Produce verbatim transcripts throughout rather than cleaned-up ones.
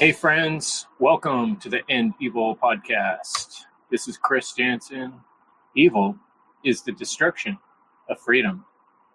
Hey friends, welcome to the End Evil podcast. This is Chris Jansen. Evil is the destruction of freedom.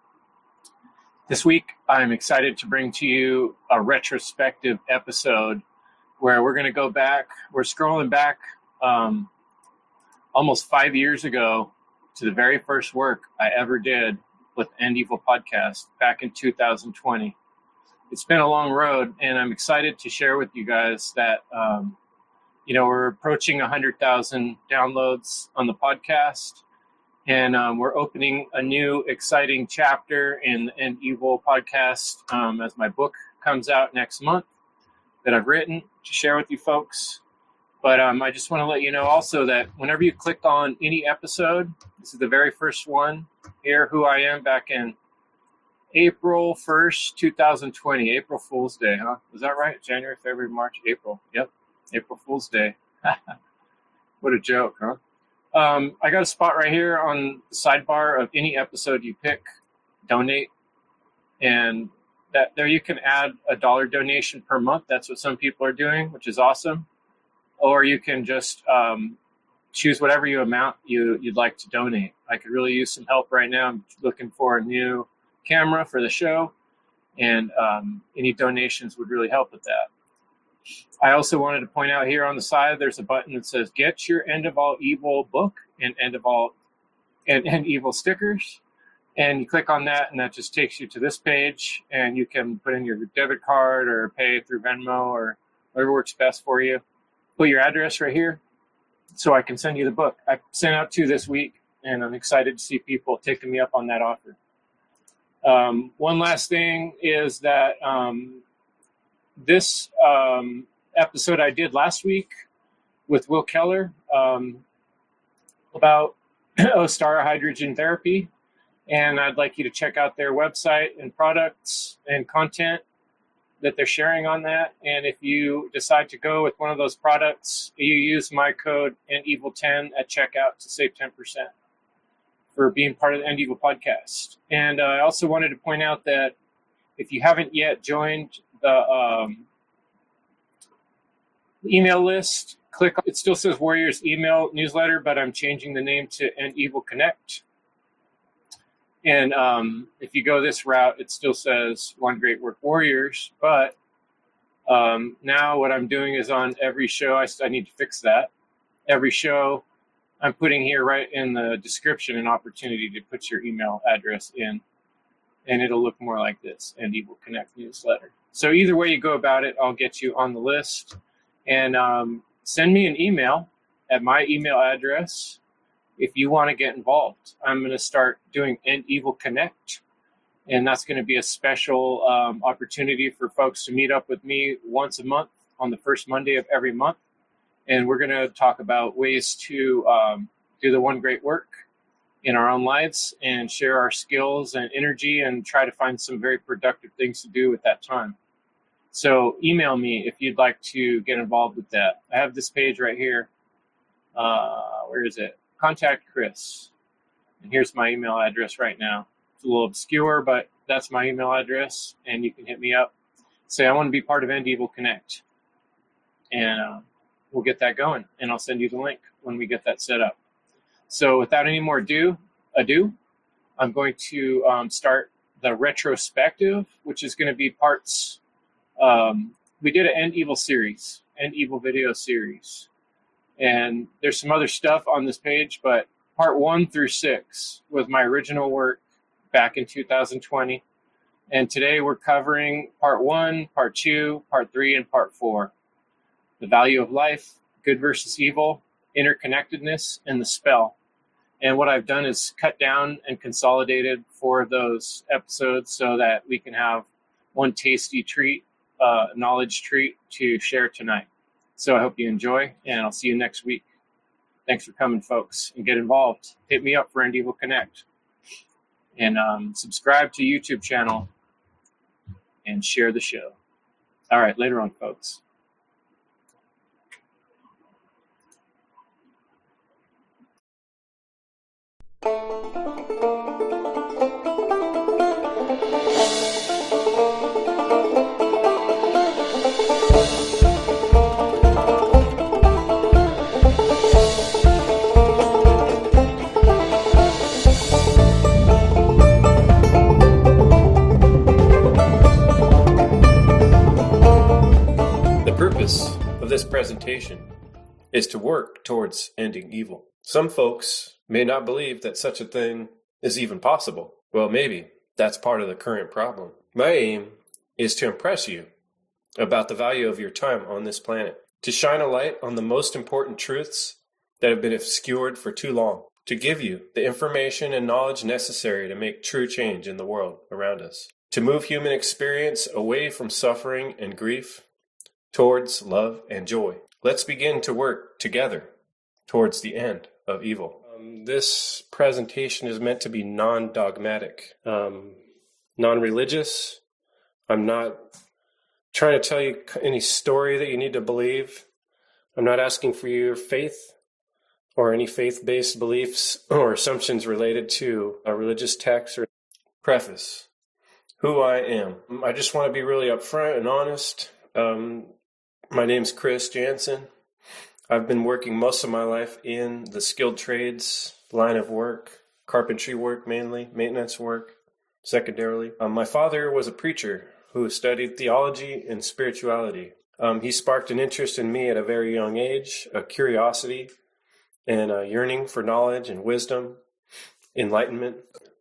This week, I'm excited to bring to you a retrospective episode where we're going to go back, we're scrolling back um, almost five years ago to the very first work I ever did with End Evil podcast back in two thousand twenty. It's been a long road, and I'm excited to share with you guys that, um, you know, we're approaching one hundred thousand downloads on the podcast, and um, we're opening a new exciting chapter in the End Evil podcast um, as my book comes out next month that I've written to share with you folks. But um, I just want to let you know also that whenever you click on any episode, this is the very first one here, who I am back in April first, two thousand twenty, April Fool's Day, huh? Was that right? January, February, March, April. Yep, April Fool's Day. What a joke, huh? Um, I got a spot right here on the sidebar of any episode you pick, donate, and that there you can add a dollar donation per month. That's what some people are doing, which is awesome. Or you can just um, choose whatever you amount you, you'd like to donate. I could really use some help right now. I'm looking for a new camera for the show, and um, any donations would really help with that. I also wanted to point out here on the side, there's a button that says "Get your End of All Evil book" and End of All and End Evil stickers, and you click on that, and that just takes you to this page, and you can put in your debit card or pay through Venmo or whatever works best for you. Put your address right here, so I can send you the book. I sent out two this week, and I'm excited to see people taking me up on that offer. Um, one last thing is that um, this um, episode I did last week with Will Keller um, about Ostara hydrogen therapy, and I'd like you to check out their website and products and content that they're sharing on that. And if you decide to go with one of those products, you use my code End Evil ten at checkout to save ten percent. For being part of the End Evil podcast. And uh, I also wanted to point out that if you haven't yet joined the um, email list, click, it still says Warriors email newsletter, but I'm changing the name to End Evil Connect. And um, if you go this route, it still says One Great Work Warriors, but um, now what I'm doing is on every show, I, I need to fix that. Every show, I'm putting here right in the description an opportunity to put your email address in, and it'll look more like this, End Evil Connect newsletter. So either way you go about it, I'll get you on the list. And um, send me an email at my email address if you want to get involved. I'm going to start doing End Evil Connect, and that's going to be a special um, opportunity for folks to meet up with me once a month on the first Monday of every month. And we're going to talk about ways to um, do the one great work in our own lives and share our skills and energy and try to find some very productive things to do with that time. So email me if you'd like to get involved with that. I have this page right here. Uh, where is it? Contact Chris. And here's my email address right now. It's a little obscure, but that's my email address. And you can hit me up. Say, I want to be part of End Evil Connect. And uh, we'll get that going, and I'll send you the link when we get that set up. So without any more ado, ado I'm going to um, start the retrospective, which is going to be parts. Um, we did an End Evil series, End Evil video series. And there's some other stuff on this page, but part one through six was my original work back in two thousand twenty. And today we're covering part one, part two, part three, and part four. The value of life, good versus evil, interconnectedness, and the spell. And what I've done is cut down and consolidated four of those episodes so that we can have one tasty treat, uh, knowledge treat to share tonight. So I hope you enjoy, and I'll see you next week. Thanks for coming, folks, and get involved. Hit me up for End Evil Connect. And um, subscribe to YouTube channel and share the show. All right, later on, folks. purpose of this presentation is to work towards ending evil. Some folks may not believe that such a thing is even possible. Well, maybe that's part of the current problem. My aim is to impress you about the value of your time on this planet, to shine a light on the most important truths that have been obscured for too long, to give you the information and knowledge necessary to make true change in the world around us, to move human experience away from suffering and grief towards love and joy. Let's begin to work together towards the end of evil. Um, this presentation is meant to be non-dogmatic, um, non-religious. I'm not trying to tell you any story that you need to believe. I'm not asking for your faith or any faith-based beliefs or assumptions related to a religious text or preface. Who I am. I just want to be really upfront and honest. Um, my name's Chris Jansen. I've been working most of my life in the skilled trades line of work, carpentry work mainly, maintenance work secondarily. Um, my father was a preacher who studied theology and spirituality. Um, he sparked an interest in me at a very young age, a curiosity and a yearning for knowledge and wisdom, enlightenment.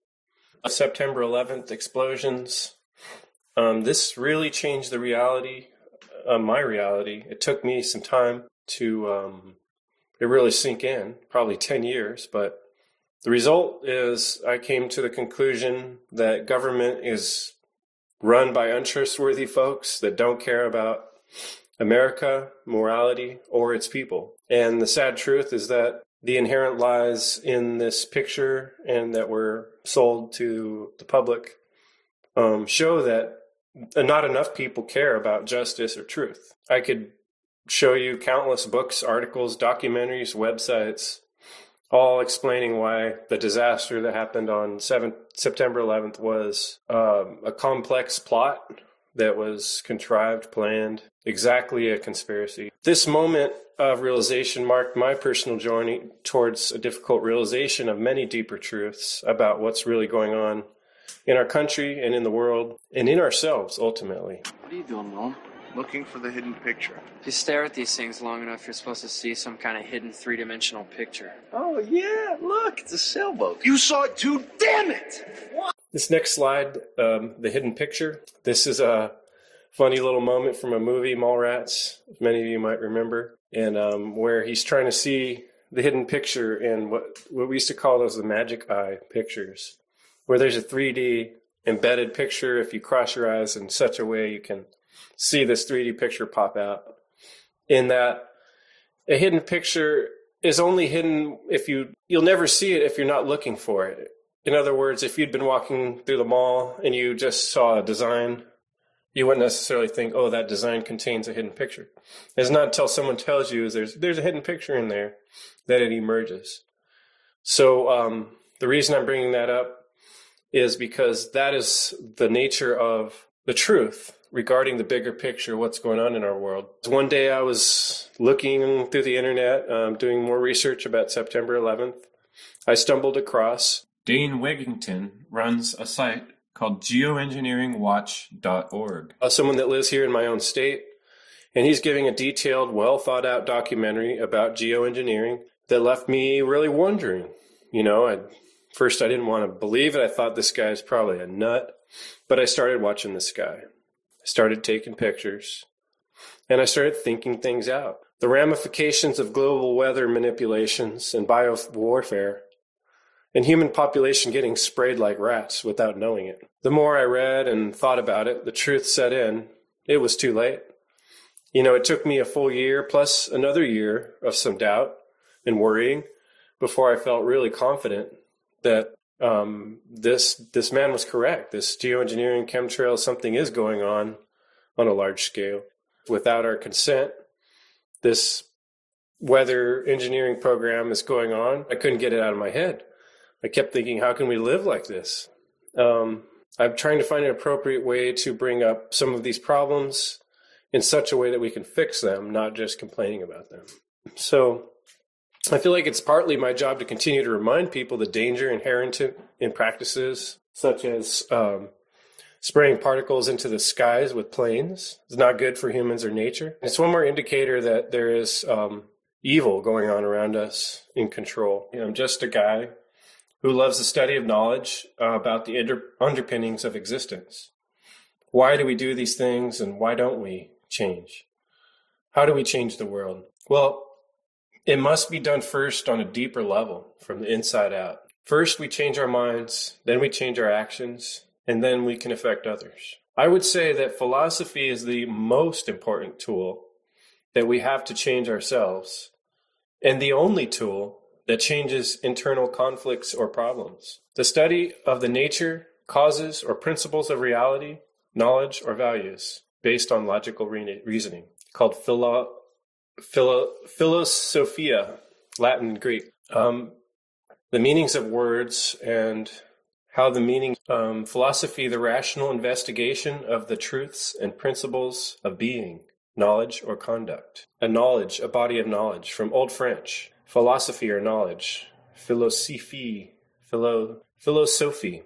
September eleventh explosions. Um, this really changed the reality, uh, my reality. It took me some time to um, it really sink in, probably ten years. But the result is I came to the conclusion that government is run by untrustworthy folks that don't care about America, morality, or its people. And the sad truth is that the inherent lies in this picture and that were sold to the public um, show that not enough people care about justice or truth. I could show you countless books, articles, documentaries, websites, all explaining why the disaster that happened on September eleventh was um, a complex plot that was contrived, planned, exactly a conspiracy. This moment of realization marked my personal journey towards a difficult realization of many deeper truths about what's really going on in our country and in the world and in ourselves, ultimately. What are you doing, Nolan? Looking for the hidden picture. If you stare at these things long enough, you're supposed to see some kind of hidden three-dimensional picture. Oh, yeah, look, it's a sailboat. You saw it too, damn it! What? This next slide, um, the hidden picture. This is a funny little moment from a movie, Mallrats, many of you might remember, and um, where he's trying to see the hidden picture in what, what we used to call those the magic eye pictures, where there's a three D embedded picture. If you cross your eyes in such a way, you can see this three D picture pop out. In that, a hidden picture is only hidden if you, you'll never see it if you're not looking for it. In other words, if you'd been walking through the mall and you just saw a design, you wouldn't necessarily think, oh, that design contains a hidden picture. It's not until someone tells you there's there's a hidden picture in there that it emerges. So um, the reason I'm bringing that up is because that is the nature of the truth regarding the bigger picture, what's going on in our world. One day I was looking through the internet, um, doing more research about September eleventh. I stumbled across Dane Wigington runs a site called geoengineering watch dot org. Uh, someone that lives here in my own state, and he's giving a detailed, well-thought-out documentary about geoengineering that left me really wondering. You know, I, first I didn't want to believe it. I thought this guy's probably a nut, but I started watching this guy. I started taking pictures, and I started thinking things out. The ramifications of global weather manipulations and biowarfare, and human population getting sprayed like rats without knowing it. The more I read and thought about it, the truth set in. It was too late. You know, it took me a full year plus another year of some doubt and worrying before I felt really confident that um, this this man was correct. This geoengineering, chemtrail, something is going on on a large scale. Without our consent, this weather engineering program is going on. I couldn't get it out of my head. I kept thinking, how can we live like this? Um, I'm trying to find an appropriate way to bring up some of these problems in such a way that we can fix them, not just complaining about them. So I feel like it's partly my job to continue to remind people the danger inherent in practices such as um, Spraying particles into the skies with planes is not good for humans or nature. It's one more indicator that there is um, evil going on around us in control. You know, I'm just a guy who loves the study of knowledge uh, about the under- underpinnings of existence. Why do we do these things, and why don't we change? How do we change the world? Well, it must be done first on a deeper level, from the inside out. First, we change our minds, then we change our actions, and then we can affect others. I would say that philosophy is the most important tool that we have to change ourselves, and the only tool that changes internal conflicts or problems. The study of the nature, causes, or principles of reality, knowledge, or values based on logical re- reasoning, called philo, philo, philosophia, Latin and Greek. Um, the meanings of words and how the meaning, um, philosophy, the rational investigation of the truths and principles of being, knowledge, or conduct. A knowledge, a body of knowledge, from Old French, philosophy or knowledge, philosophie, philo, philosophy.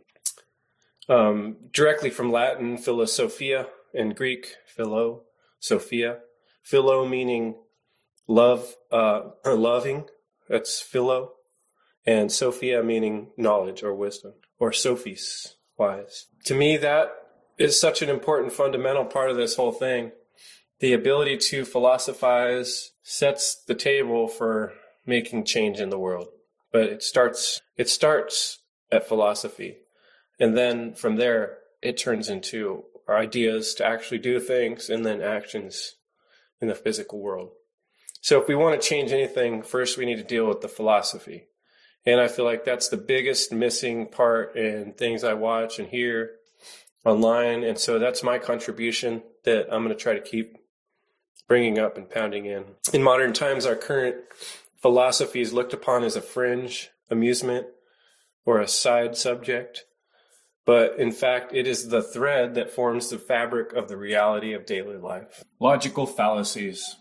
Um, directly from Latin, philosophia, and Greek, philosophia. Philo meaning love, uh, loving, that's philo, and sophia meaning knowledge or wisdom, or sophies, wise. To me, that is such an important fundamental part of this whole thing. The ability to philosophize sets the table for making change in the world. But it starts, it starts at philosophy. And then from there, it turns into our ideas to actually do things and then actions in the physical world. So if we want to change anything, first we need to deal with the philosophy. And I feel like that's the biggest missing part in things I watch and hear online. And so that's my contribution that I'm going to try to keep bringing up and pounding in. In modern times, our current philosophy is looked upon as a fringe amusement or a side subject. But in fact, it is the thread that forms the fabric of the reality of daily life. Logical fallacies.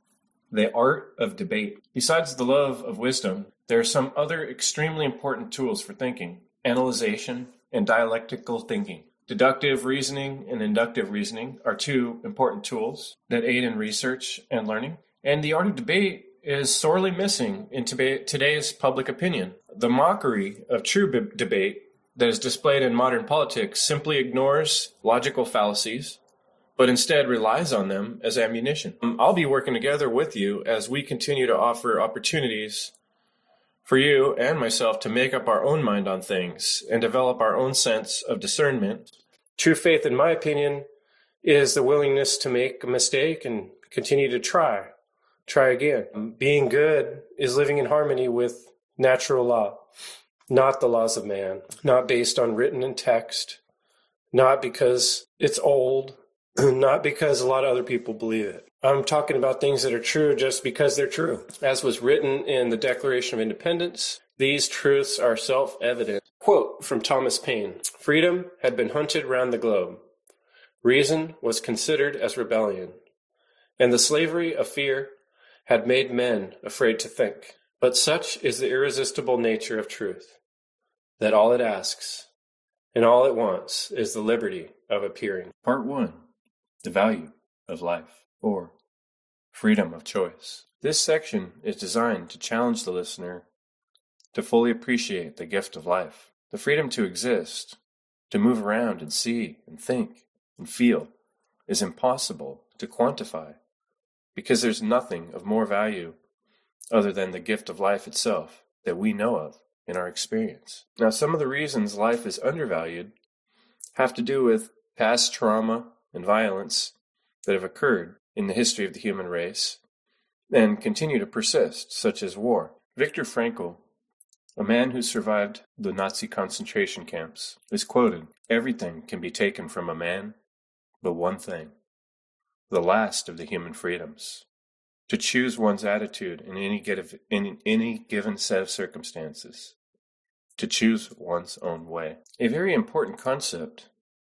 The art of debate. Besides the love of wisdom, there are some other extremely important tools for thinking: analyzation and dialectical thinking. Deductive reasoning and inductive reasoning are two important tools that aid in research and learning. And the art of debate is sorely missing in today's public opinion. The mockery of true b- debate that is displayed in modern politics simply ignores logical fallacies, but instead relies on them as ammunition. I'll be working together with you as we continue to offer opportunities for you and myself to make up our own mind on things and develop our own sense of discernment. True faith, in my opinion, is the willingness to make a mistake and continue to try, try again. Being good is living in harmony with natural law, not the laws of man, not based on written in text, not because it's old, not because a lot of other people believe it. I'm talking about things that are true just because they're true. As was written in the Declaration of Independence, these truths are self-evident. Quote from Thomas Paine: "Freedom had been hunted round the globe. Reason was considered as rebellion, and the slavery of fear had made men afraid to think. But such is the irresistible nature of truth, that all it asks and all it wants is the liberty of appearing." Part one. The value of life, or freedom of choice. This section is designed to challenge the listener to fully appreciate the gift of life. The freedom to exist, to move around and see and think and feel, is impossible to quantify because there's nothing of more value other than the gift of life itself that we know of in our experience. Now, some of the reasons life is undervalued have to do with past trauma and violence that have occurred in the history of the human race and continue to persist, such as war. Viktor Frankl, a man who survived the Nazi concentration camps, is quoted, "Everything can be taken from a man, but one thing, the last of the human freedoms, to choose one's attitude in any, give, in any given set of circumstances, to choose one's own way." A very important concept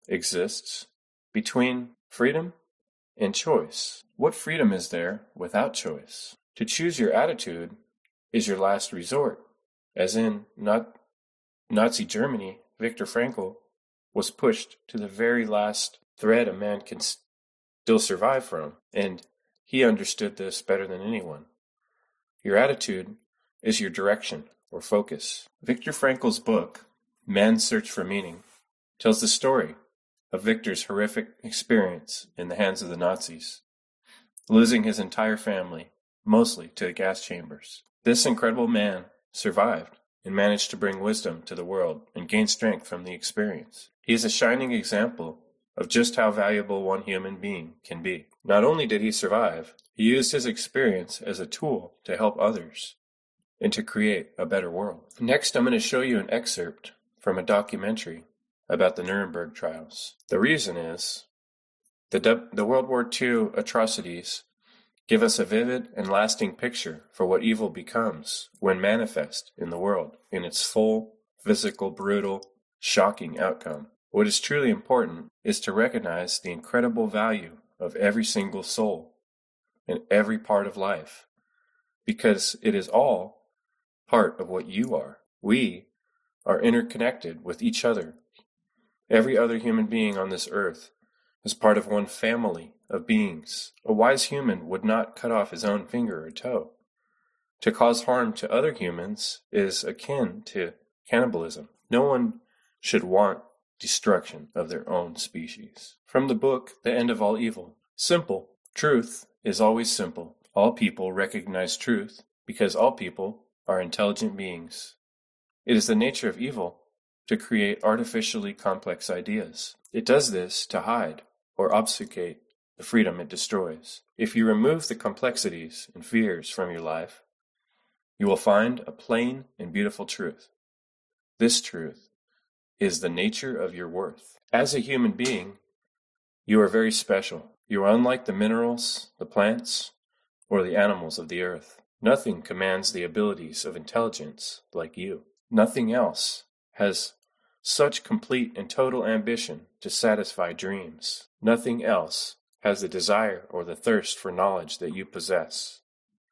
exists between freedom and choice. What freedom is there without choice? To choose your attitude is your last resort, as in not Nazi Germany. Viktor Frankl was pushed to the very last thread a man can still survive from, and he understood this better than anyone. Your attitude is your direction or focus. Viktor Frankl's book, Man's Search for Meaning, tells the story of Viktor's horrific experience in the hands of the Nazis, losing his entire family, mostly to the gas chambers. This incredible man survived and managed to bring wisdom to the world and gain strength from the experience. He is a shining example of just how valuable one human being can be. Not only did he survive, he used his experience as a tool to help others and to create a better world. Next, I'm going to show you an excerpt from a documentary about the Nuremberg trials. The reason is the, the World War Two atrocities give us a vivid and lasting picture for what evil becomes when manifest in the world in its full, physical, brutal, shocking outcome. What is truly important is to recognize the incredible value of every single soul in every part of life, because it is all part of what you are. We are interconnected with each other. Every other human being on this earth is part of one family of beings. A wise human would not cut off his own finger or toe. To cause harm to other humans is akin to cannibalism. No one should want destruction of their own species. From the book, The End of All Evil. Simple. Truth is always simple. All people recognize truth because all people are intelligent beings. It is the nature of evil to create artificially complex ideas. It does this to hide or obfuscate the freedom it destroys. If you remove the complexities and fears from your life, you will find a plain and beautiful truth. This truth is the nature of your worth. As a human being, you are very special. You are unlike the minerals, the plants, or the animals of the earth. Nothing commands the abilities of intelligence like you. Nothing else has such complete and total ambition to satisfy dreams. Nothing else has the desire or the thirst for knowledge that you possess.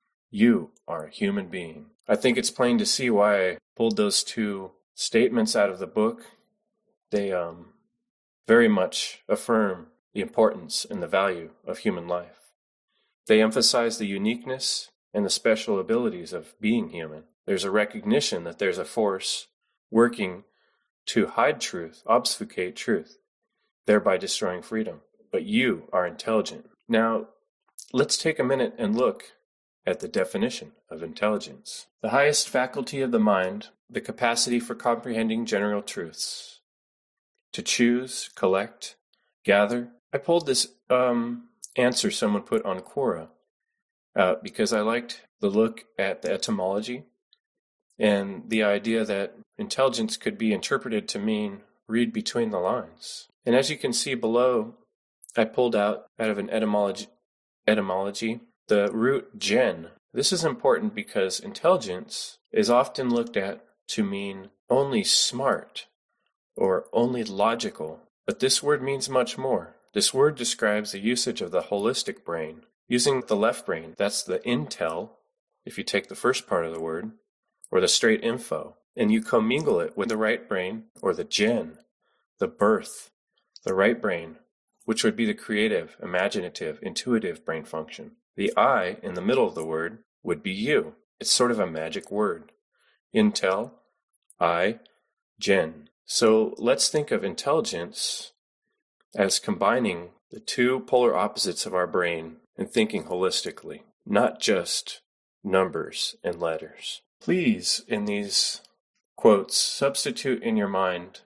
You are a human being. I think it's plain to see why I pulled those two statements out of the book. They um, very much affirm the importance and the value of human life. They emphasize the uniqueness and the special abilities of being human. There's a recognition that there's a force working to hide truth, obfuscate truth, thereby destroying freedom. But you are intelligent. Now, let's take a minute and look at the definition of intelligence. The highest faculty of the mind, the capacity for comprehending general truths, to choose, collect, gather. I pulled this um, answer someone put on Quora uh, because I liked the look at the etymology and the idea that intelligence could be interpreted to mean read between the lines. And as you can see below, I pulled out, out of an etymology, etymology the root gen. This is important because intelligence is often looked at to mean only smart or only logical, but this word means much more. This word describes the usage of the holistic brain. Using the left brain, that's the intel, if you take the first part of the word, or the straight info, and you commingle it with the right brain, or the gen, the birth, the right brain, which would be the creative, imaginative, intuitive brain function. The I in the middle of the word would be you. It's sort of a magic word. Intel, I, gen. So let's think of intelligence as combining the two polar opposites of our brain and thinking holistically, not just numbers and letters. Please, in these quotes, substitute in your mind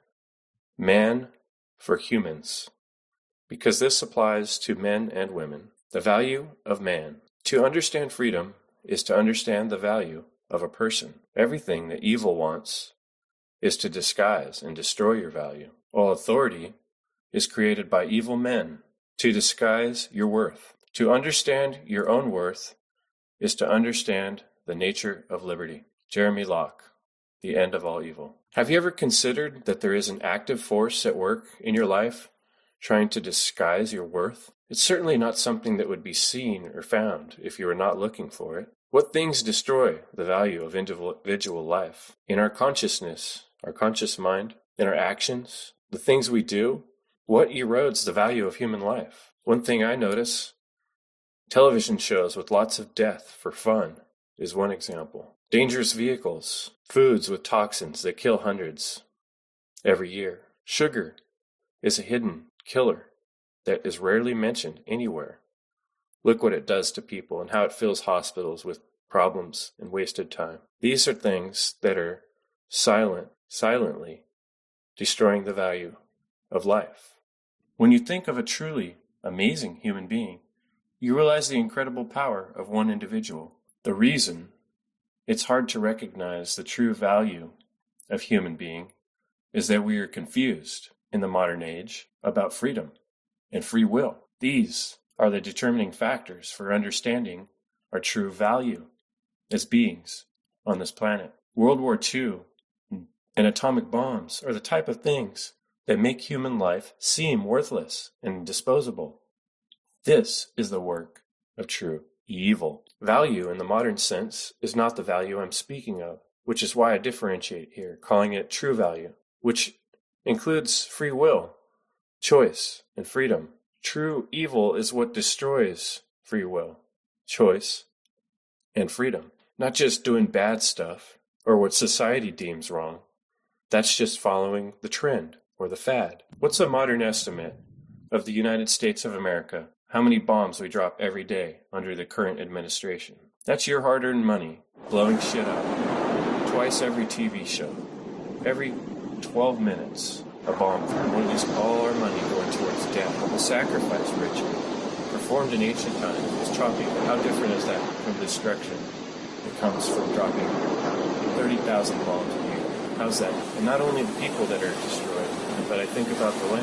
man for humans, because this applies to men and women. The value of man. To understand freedom is to understand the value of a person. Everything that evil wants is to disguise and destroy your value. All authority is created by evil men to disguise your worth. To understand your own worth is to understand the nature of liberty. Jeremy Locke, The End of All Evil. Have you ever considered that there is an active force at work in your life trying to disguise your worth? It's certainly not something that would be seen or found if you were not looking for it. What things destroy the value of individual life? In our consciousness, our conscious mind, in our actions, the things we do, what erodes the value of human life? One thing I notice, television shows with lots of death for fun is one example. Dangerous vehicles, foods with toxins that kill hundreds every year. Sugar is a hidden killer that is rarely mentioned anywhere. Look what it does to people and how it fills hospitals with problems and wasted time. These are things that are silent, silently destroying the value of life. When you think of a truly amazing human being, you realize the incredible power of one individual. The reason it's hard to recognize the true value of human being is that we are confused in the modern age about freedom and free will. These are the determining factors for understanding our true value as beings on this planet. World War Two and atomic bombs are the type of things that make human life seem worthless and disposable. This is the work of true evil. Value in the modern sense is not the value I'm speaking of, which is why I differentiate here, calling it true value, which includes free will, choice, and freedom. True evil is what destroys free will, choice, and freedom. Not just doing bad stuff or what society deems wrong. That's just following the trend or the fad. What's a modern estimate of the United States of America? How many bombs we drop every day under the current administration? That's your hard-earned money blowing shit up. Twice every T V show. Every twelve minutes, a bomb. And we lose all our money going towards death. The sacrifice ritual performed in ancient times was chopping. How different is that from the destruction that comes from dropping thirty thousand bombs a year? How's that? And not only the people that are destroyed, but I think about the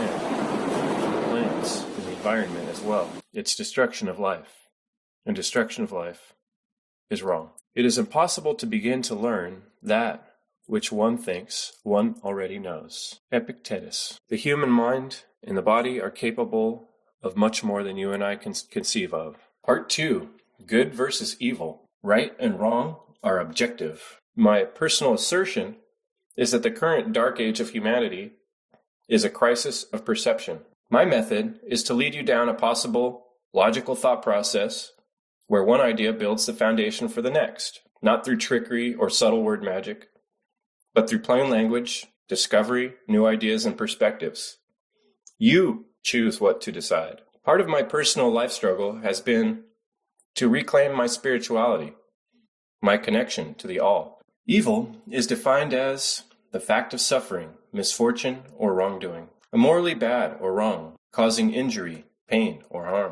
land, the plants, and the environment as well. It's destruction of life, and destruction of life is wrong. It is impossible to begin to learn that which one thinks one already knows. Epictetus. The human mind and the body are capable of much more than you and I can conceive of. Part two, good versus evil. Right and wrong are objective. My personal assertion is that the current dark age of humanity is a crisis of perception. My method is to lead you down a possible logical thought process where one idea builds the foundation for the next, not through trickery or subtle word magic, but through plain language, discovery, new ideas, and perspectives. You choose what to decide. Part of my personal life struggle has been to reclaim my spirituality, my connection to the all. Evil is defined as the fact of suffering, misfortune, or wrongdoing. A morally bad or wrong, causing injury, pain, or harm.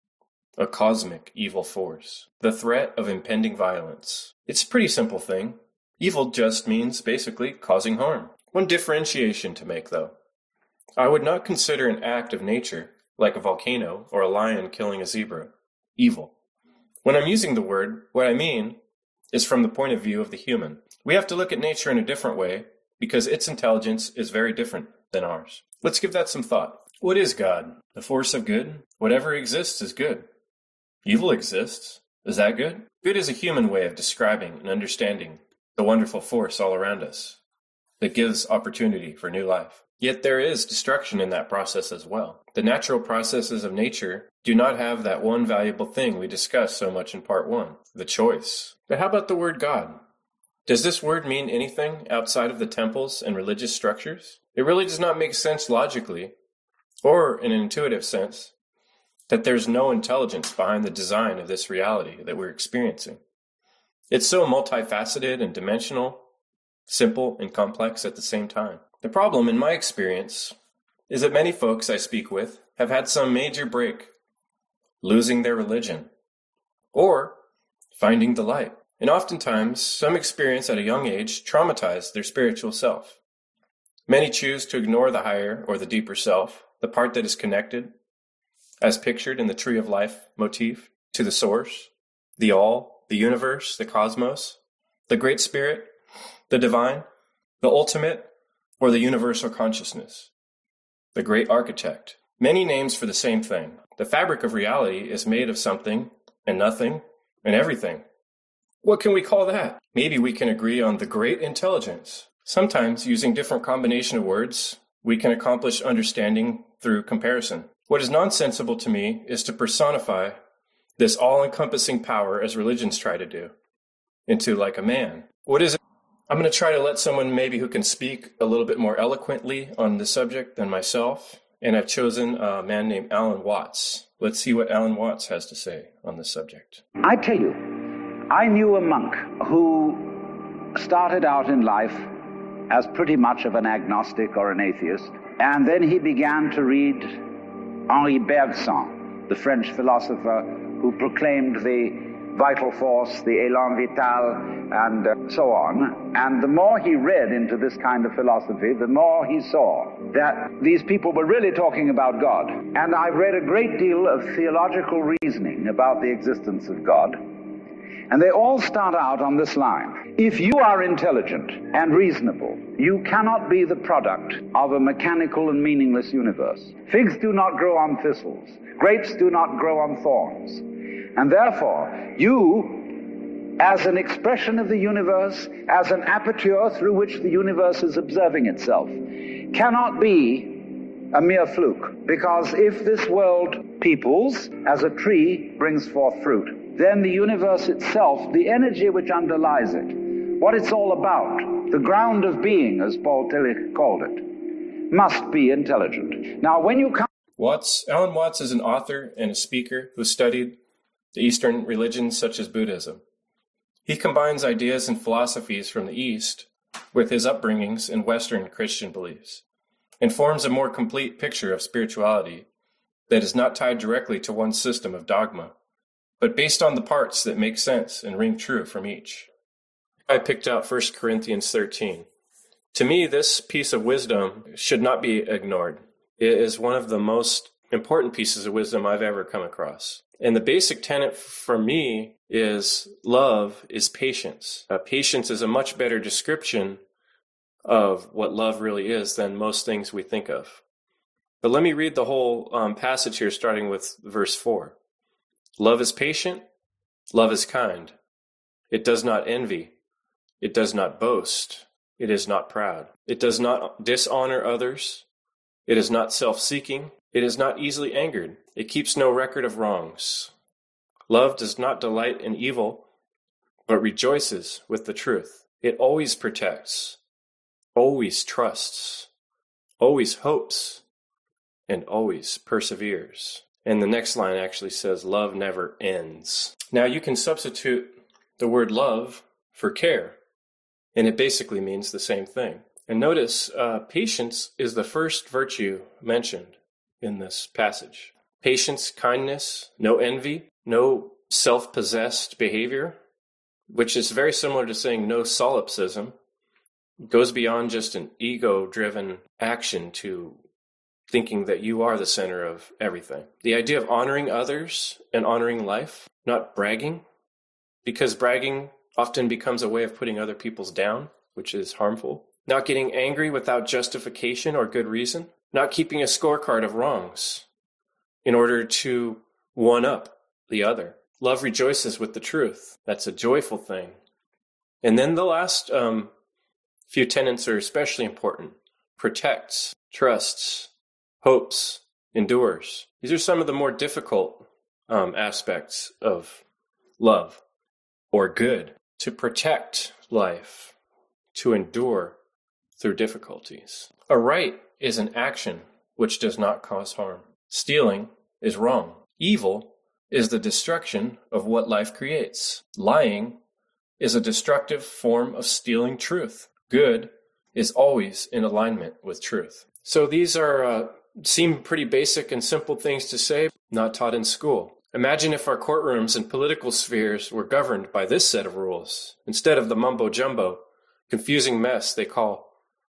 A cosmic evil force. The threat of impending violence. It's a pretty simple thing. Evil just means basically causing harm. One differentiation to make, though. I would not consider an act of nature, like a volcano or a lion killing a zebra, evil. When I'm using the word, what I mean is from the point of view of the human. We have to look at nature in a different way because its intelligence is very different than ours. Let's give that some thought. What is God? The force of good? Whatever exists is good. Evil exists. Is that good? Good is a human way of describing and understanding the wonderful force all around us that gives opportunity for new life. Yet there is destruction in that process as well. The natural processes of nature do not have that one valuable thing we discussed so much in part one, the choice. But how about the word God? Does this word mean anything outside of the temples and religious structures? It really does not make sense logically, or in an intuitive sense, that there's no intelligence behind the design of this reality that we're experiencing. It's so multifaceted and dimensional, simple and complex at the same time. The problem, in my experience, is that many folks I speak with have had some major break, losing their religion, or finding the light. And oftentimes, some experience at a young age traumatized their spiritual self. Many choose to ignore the higher or the deeper self, the part that is connected, as pictured in the Tree of Life motif, to the source, the all, the universe, the cosmos, the Great Spirit, the divine, the ultimate, or the universal consciousness, the great architect. Many names for the same thing. The fabric of reality is made of something and nothing and everything. What can we call that? Maybe we can agree on the great intelligence. Sometimes using different combination of words we can accomplish understanding through comparison. What is nonsensical to me is to personify this all-encompassing power, as religions try to do, into like a man. What is it? I'm going to try to let someone maybe who can speak a little bit more eloquently on the subject than myself, and I've chosen a man named Alan Watts. Let's see what Alan Watts has to say on this subject. I tell you, I knew a monk who started out in life as pretty much of an agnostic or an atheist, and then he began to read Henri Bergson, the French philosopher who proclaimed the vital force, the élan vital, and uh, so on. And the more he read into this kind of philosophy, the more he saw that these people were really talking about God. And I've read a great deal of theological reasoning about the existence of God. And they all start out on this line. If you are intelligent and reasonable, you cannot be the product of a mechanical and meaningless universe. Figs do not grow on thistles. Grapes do not grow on thorns. And therefore, you, as an expression of the universe, as an aperture through which the universe is observing itself, cannot be a mere fluke. Because if this world peoples, as a tree brings forth fruit, then the universe itself, the energy which underlies it, what it's all about, the ground of being, as Paul Tillich called it, must be intelligent. Now, when you come... Watts, Alan Watts is an author and a speaker who studied the Eastern religions such as Buddhism. He combines ideas and philosophies from the East with his upbringings in Western Christian beliefs and forms a more complete picture of spirituality that is not tied directly to one system of dogma, but based on the parts that make sense and ring true from each. I picked out First Corinthians thirteen. To me, this piece of wisdom should not be ignored. It is one of the most important pieces of wisdom I've ever come across. And the basic tenet for me is love is patience. Uh, patience is a much better description of what love really is than most things we think of. But let me read the whole um, passage here, starting with verse four. Love is patient. Love is kind. It does not envy. It does not boast. It is not proud. It does not dishonor others. It is not self-seeking. It is not easily angered. It keeps no record of wrongs. Love does not delight in evil, but rejoices with the truth. It always protects, always trusts, always hopes, and always perseveres. And the next line actually says, love never ends. Now you can substitute the word love for care, and it basically means the same thing. And notice, uh, patience is the first virtue mentioned in this passage. Patience, kindness, no envy, no self-possessed behavior, which is very similar to saying no solipsism. It goes beyond just an ego-driven action to thinking that you are the center of everything. The idea of honoring others and honoring life, not bragging, because bragging often becomes a way of putting other people's down, which is harmful. Not getting angry without justification or good reason. Not keeping a scorecard of wrongs in order to one-up the other. Love rejoices with the truth. That's a joyful thing. And then the last um, few tenets are especially important. Protects, trusts, hopes, endures. These are some of the more difficult um, aspects of love or good. To protect life, to endure through difficulties. A right is an action which does not cause harm. Stealing is wrong. Evil is the destruction of what life creates. Lying is a destructive form of stealing truth. Good is always in alignment with truth. So these are uh, seem pretty basic and simple things to say, not taught in school. Imagine if our courtrooms and political spheres were governed by this set of rules, instead of the mumbo-jumbo, confusing mess they call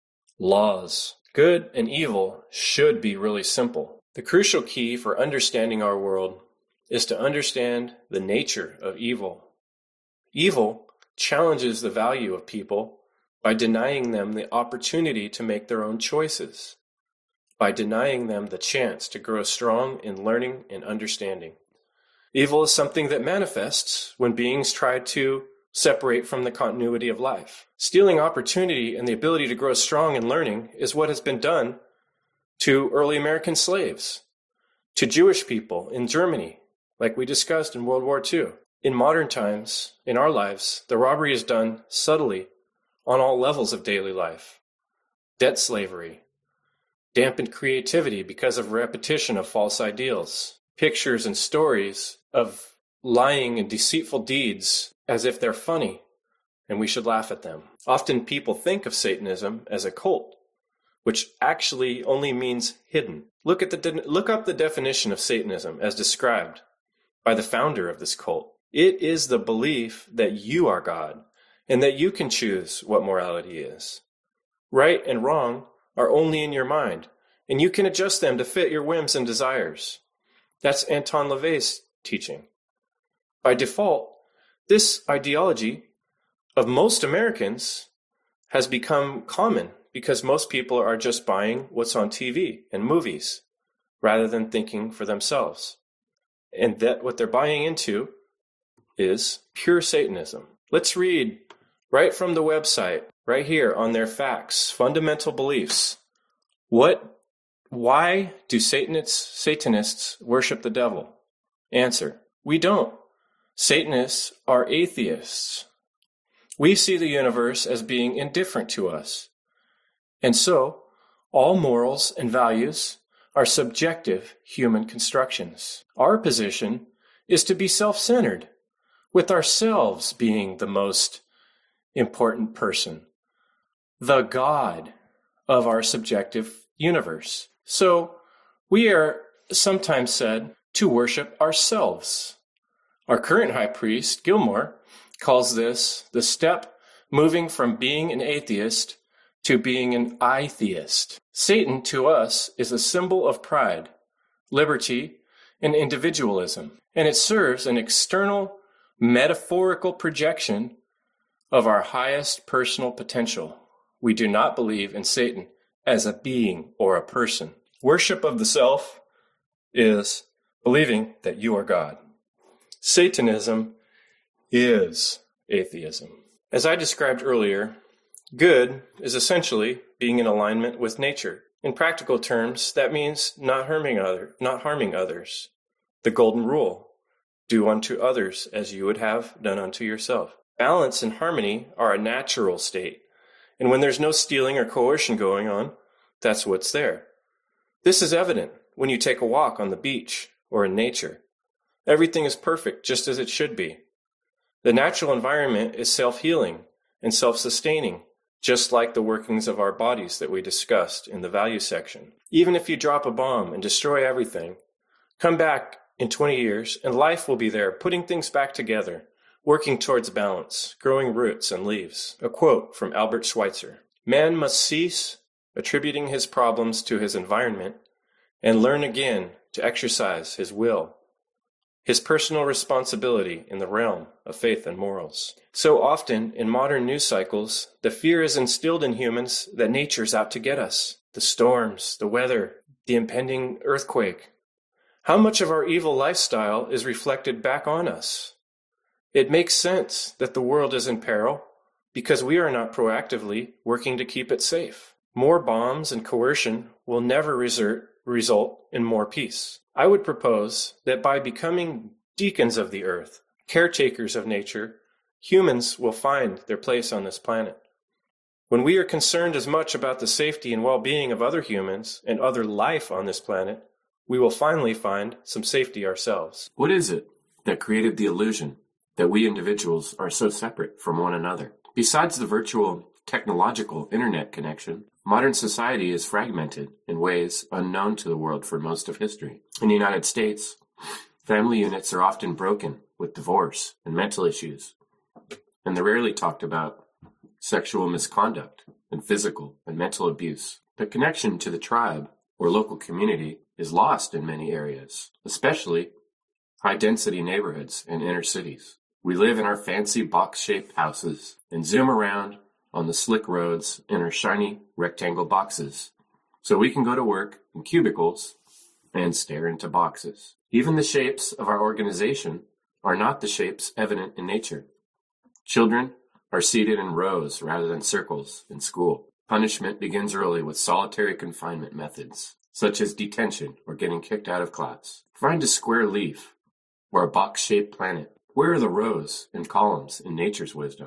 laws. Good and evil should be really simple. The crucial key for understanding our world is to understand the nature of evil. Evil challenges the value of people by denying them the opportunity to make their own choices, by denying them the chance to grow strong in learning and understanding. Evil is something that manifests when beings try to separate from the continuity of life. Stealing opportunity and the ability to grow strong in learning is what has been done to early American slaves, to Jewish people in Germany, like we discussed in World War Two. In modern times, in our lives, the robbery is done subtly on all levels of daily life. Debt slavery, dampened creativity because of repetition of false ideals, pictures and stories of lying and deceitful deeds as if they're funny and we should laugh at them. Often people think of Satanism as a cult, which actually only means hidden. Look at the de- look up the definition of Satanism as described by the founder of this cult. It is the belief that you are God and that you can choose what morality is. Right and wrong are only in your mind, and you can adjust them to fit your whims and desires. That's Anton LaVey's teaching. By default, this ideology of most Americans has become common because most people are just buying what's on T V and movies rather than thinking for themselves. And that what they're buying into is pure Satanism. Let's read right from the website, right here on their facts, fundamental beliefs. What, why do Satanists, Satanists worship the devil? Answer: we don't. Satanists are atheists. We see the universe as being indifferent to us. And so, all morals and values are subjective human constructions. Our position is to be self-centered, with ourselves being the most important person, the God of our subjective universe. So, we are sometimes said to worship ourselves. Our current high priest, Gilmore, calls this the step moving from being an atheist to being an I-theist. Satan, to us, is a symbol of pride, liberty, and individualism, and it serves an external, metaphorical projection of our highest personal potential. We do not believe in Satan as a being or a person. Worship of the self is believing that you are God. Satanism is atheism. As I described earlier, good is essentially being in alignment with nature. In practical terms, that means not harming other, not harming others. The golden rule: do unto others as you would have done unto yourself. Balance and harmony are a natural state, and when there's no stealing or coercion going on, that's what's there. This is evident when you take a walk on the beach or in nature. Everything is perfect just as it should be. The natural environment is self-healing and self-sustaining, just like the workings of our bodies that we discussed in the value section. Even if you drop a bomb and destroy everything, come back in twenty years and life will be there, putting things back together, working towards balance, growing roots and leaves. A quote from Albert Schweitzer: "Man must cease attributing his problems to his environment and learn again to exercise his will, his personal responsibility in the realm of faith and morals." So often in modern news cycles, the fear is instilled in humans that nature's out to get us. The storms, the weather, the impending earthquake. How much of our evil lifestyle is reflected back on us? It makes sense that the world is in peril because we are not proactively working to keep it safe. More bombs and coercion will never result result in more peace. I would propose that by becoming deacons of the earth, caretakers of nature, humans will find their place on this planet. When we are concerned as much about the safety and well-being of other humans and other life on this planet, we will finally find some safety ourselves. What is it that created the illusion that we individuals are so separate from one another? Besides the virtual technological internet connection, modern society is fragmented in ways unknown to the world for most of history. In the United States, family units are often broken with divorce and mental issues, and the rarely talked about sexual misconduct and physical and mental abuse. The connection to the tribe or local community is lost in many areas, especially high-density neighborhoods and inner cities. We live in our fancy box-shaped houses and zoom around on the slick roads in our shiny rectangle boxes, so we can go to work in cubicles and stare into boxes. Even the shapes of our organization are not the shapes evident in nature. Children are seated in rows rather than circles in school. Punishment begins early with solitary confinement methods. such as detention or getting kicked out of class. Find a square leaf or a box-shaped planet. Where are the rows and columns in nature's wisdom?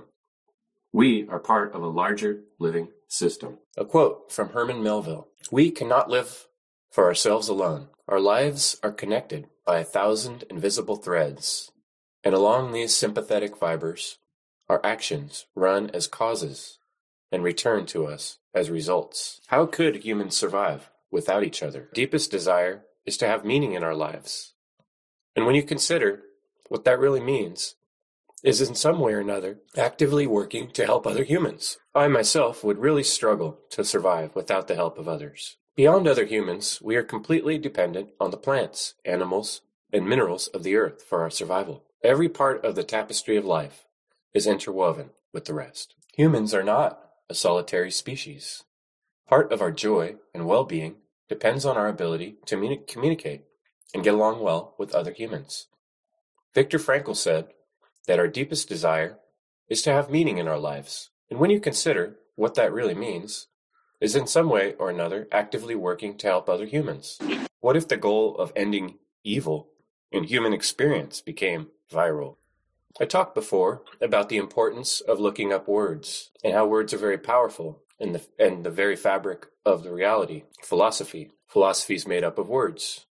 We are part of a larger living system. A quote from Herman Melville. We cannot live for ourselves alone. Our lives are connected by a thousand invisible threads, and along these sympathetic fibers, our actions run as causes and return to us as results. How could humans survive without each other? Deepest desire is to have meaning in our lives. And when you consider what that really means, is in some way or another actively working to help other humans. I myself would really struggle to survive without the help of others. Beyond other humans, we are completely dependent on the plants, animals, and minerals of the earth for our survival. Every part of the tapestry of life is interwoven with the rest. Humans are not a solitary species. Part of our joy and well-being depends on our ability to communi- communicate and get along well with other humans. Viktor Frankl said that our deepest desire is to have meaning in our lives. And when you consider what that really means, is in some way or another actively working to help other humans. What if the goal of ending evil in human experience became viral? I talked before about the importance of looking up words and how words are very powerful in the, and the very fabric of the reality. Philosophy. Philosophy is made up of words.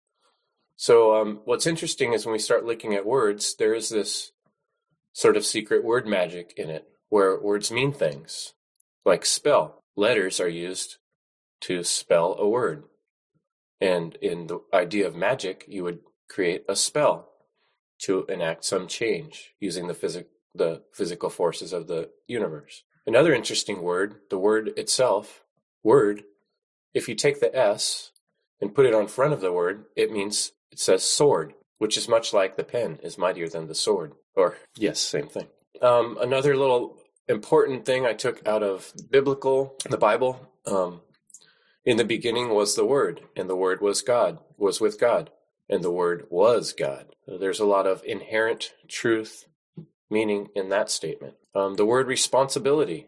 So um, what's interesting is when we start looking at words, there is this sort of secret word magic in it, where words mean things, like spell. Letters are used to spell a word. And in the idea of magic, you would create a spell to enact some change using the, phys- the physical forces of the universe. Another interesting word, the word itself, word, if you take the S and put it on front of the word, it means, it says sword, which is much like the pen is mightier than the sword. Or, yes, same thing. Um, another little important thing I took out of biblical, the Bible, um, in the beginning was the Word, and the Word was God, was with God, and the Word was God. So there's a lot of inherent truth, meaning in that statement. Um, the word responsibility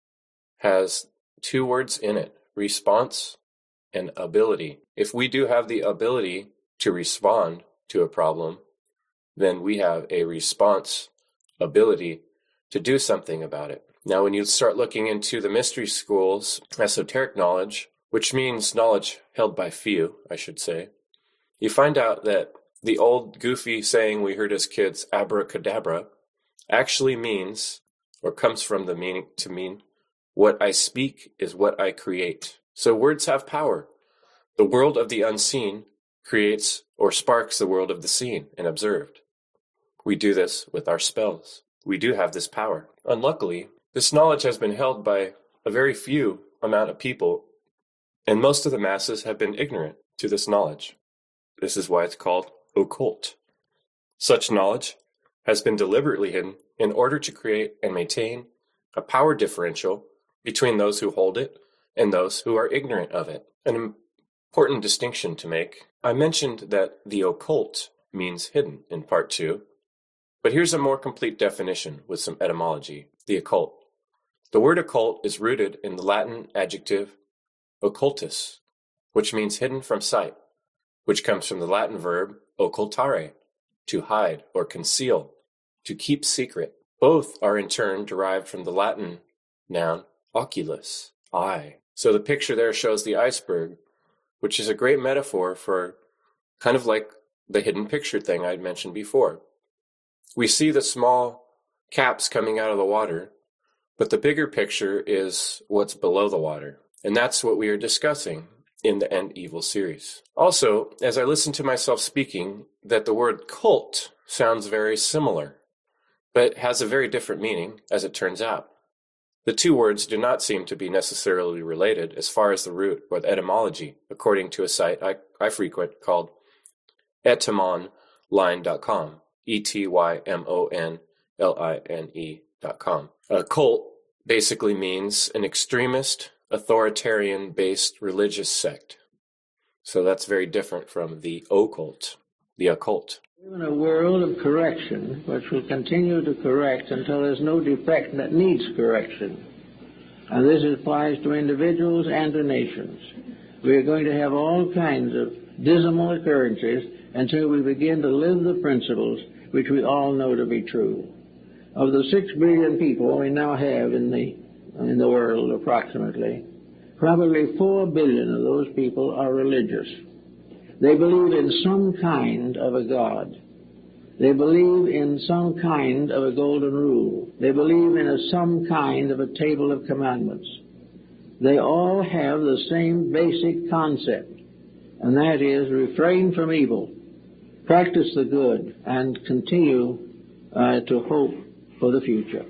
has two words in it, response and ability. If we do have the ability to respond to a problem, then we have a response ability to do something about it. Now, when you start looking into the mystery schools, esoteric knowledge, which means knowledge held by few, I should say, you find out that the old goofy saying we heard as kids, abracadabra, actually means, or comes from the meaning to mean, what I speak is what I create. So words have power. The world of the unseen creates or sparks the world of the seen and observed. We do this with our spells. We do have this power. Unluckily, this knowledge has been held by a very few amount of people, and most of the masses have been ignorant to this knowledge. This is why it's called occult. Such knowledge has been deliberately hidden in order to create and maintain a power differential between those who hold it and those who are ignorant of it. An important distinction to make. I mentioned that the occult means hidden in part two, but here's a more complete definition with some etymology. The occult. The word occult is rooted in the Latin adjective occultus, which means hidden from sight, which comes from the Latin verb occultare, to hide or conceal, to keep secret. Both are in turn derived from the Latin noun oculus, eye. So the picture there shows the iceberg, which is a great metaphor for kind of like the hidden picture thing I'd mentioned before. We see the small caps coming out of the water, but the bigger picture is what's below the water. And that's what we are discussing in the End Evil series. Also, as I listen to myself speaking, that the word cult sounds very similar, but has a very different meaning, as it turns out. The two words do not seem to be necessarily related as far as the root or the etymology, according to a site I, I frequent called etymonline dot com, E T Y M O N L I N E dot com. A cult basically means an extremist, authoritarian-based religious sect. So that's very different from the occult, the occult. In a world of correction, which will continue to correct until there's no defect that needs correction. And this applies to individuals and to nations. We are going to have all kinds of dismal occurrences until we begin to live the principles which we all know to be true. Of the six billion people we now have in the, in the world, approximately, probably four billion of those people are religious. They believe in some kind of a God. They believe in some kind of a golden rule. They believe in a, some kind of a table of commandments. They all have the same basic concept, and that is refrain from evil, practice the good, and continue uh, to hope for the future.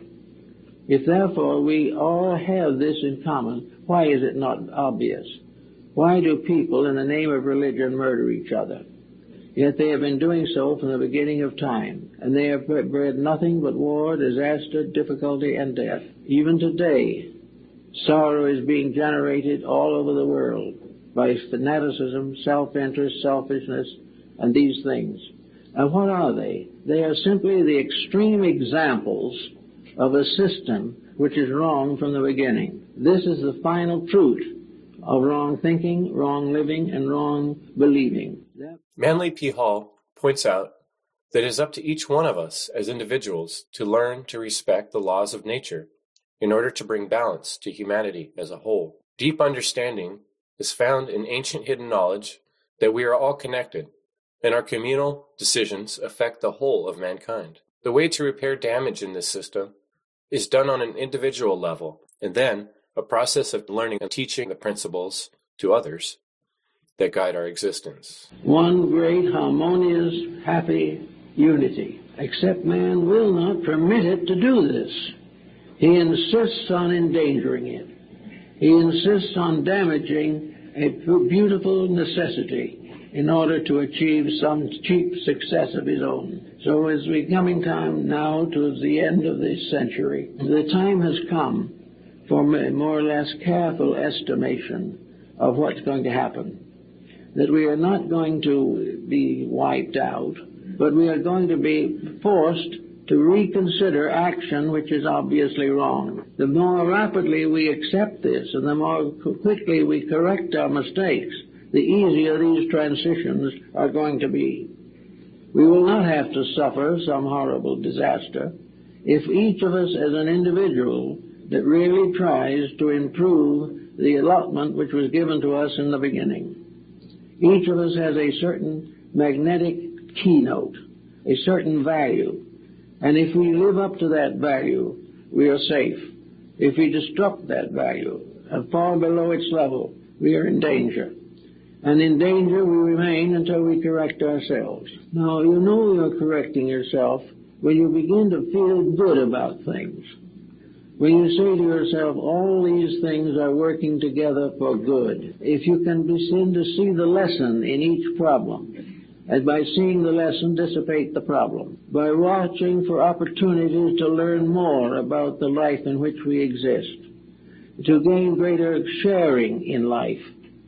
If therefore we all have this in common, why is it not obvious? Why do people in the name of religion murder each other? Yet they have been doing so from the beginning of time, and they have bred nothing but war, disaster, difficulty, and death. Even today, sorrow is being generated all over the world by fanaticism, self-interest, selfishness, and these things. And what are they? They are simply the extreme examples of a system which is wrong from the beginning. This is the final fruit of wrong thinking, wrong living, and wrong believing. Manly P. Hall points out that it is up to each one of us as individuals to learn to respect the laws of nature in order to bring balance to humanity as a whole. Deep understanding is found in ancient hidden knowledge that we are all connected, and our communal decisions affect the whole of mankind. The way to repair damage in this system is done on an individual level, and then a process of learning and teaching the principles to others that guide our existence. One great, harmonious, happy unity. Except man will not permit it to do this. He insists on endangering it. He insists on damaging a beautiful necessity in order to achieve some cheap success of his own. So as we coming time now towards the end of this century, the time has come for more or less careful estimation of what's going to happen. That we are not going to be wiped out, but we are going to be forced to reconsider action which is obviously wrong. The more rapidly we accept this and the more quickly we correct our mistakes, the easier these transitions are going to be. We will not have to suffer some horrible disaster if each of us as an individual that really tries to improve the allotment which was given to us in the beginning. Each of us has a certain magnetic keynote, a certain value, and if we live up to that value, we are safe. If we disrupt that value and fall below its level, we are in danger. And in danger we remain until we correct ourselves. Now, you know you're correcting yourself when you begin to feel good about things. When you say to yourself, all these things are working together for good. If you can begin to see the lesson in each problem, and by seeing the lesson dissipate the problem, by watching for opportunities to learn more about the life in which we exist, to gain greater sharing in life,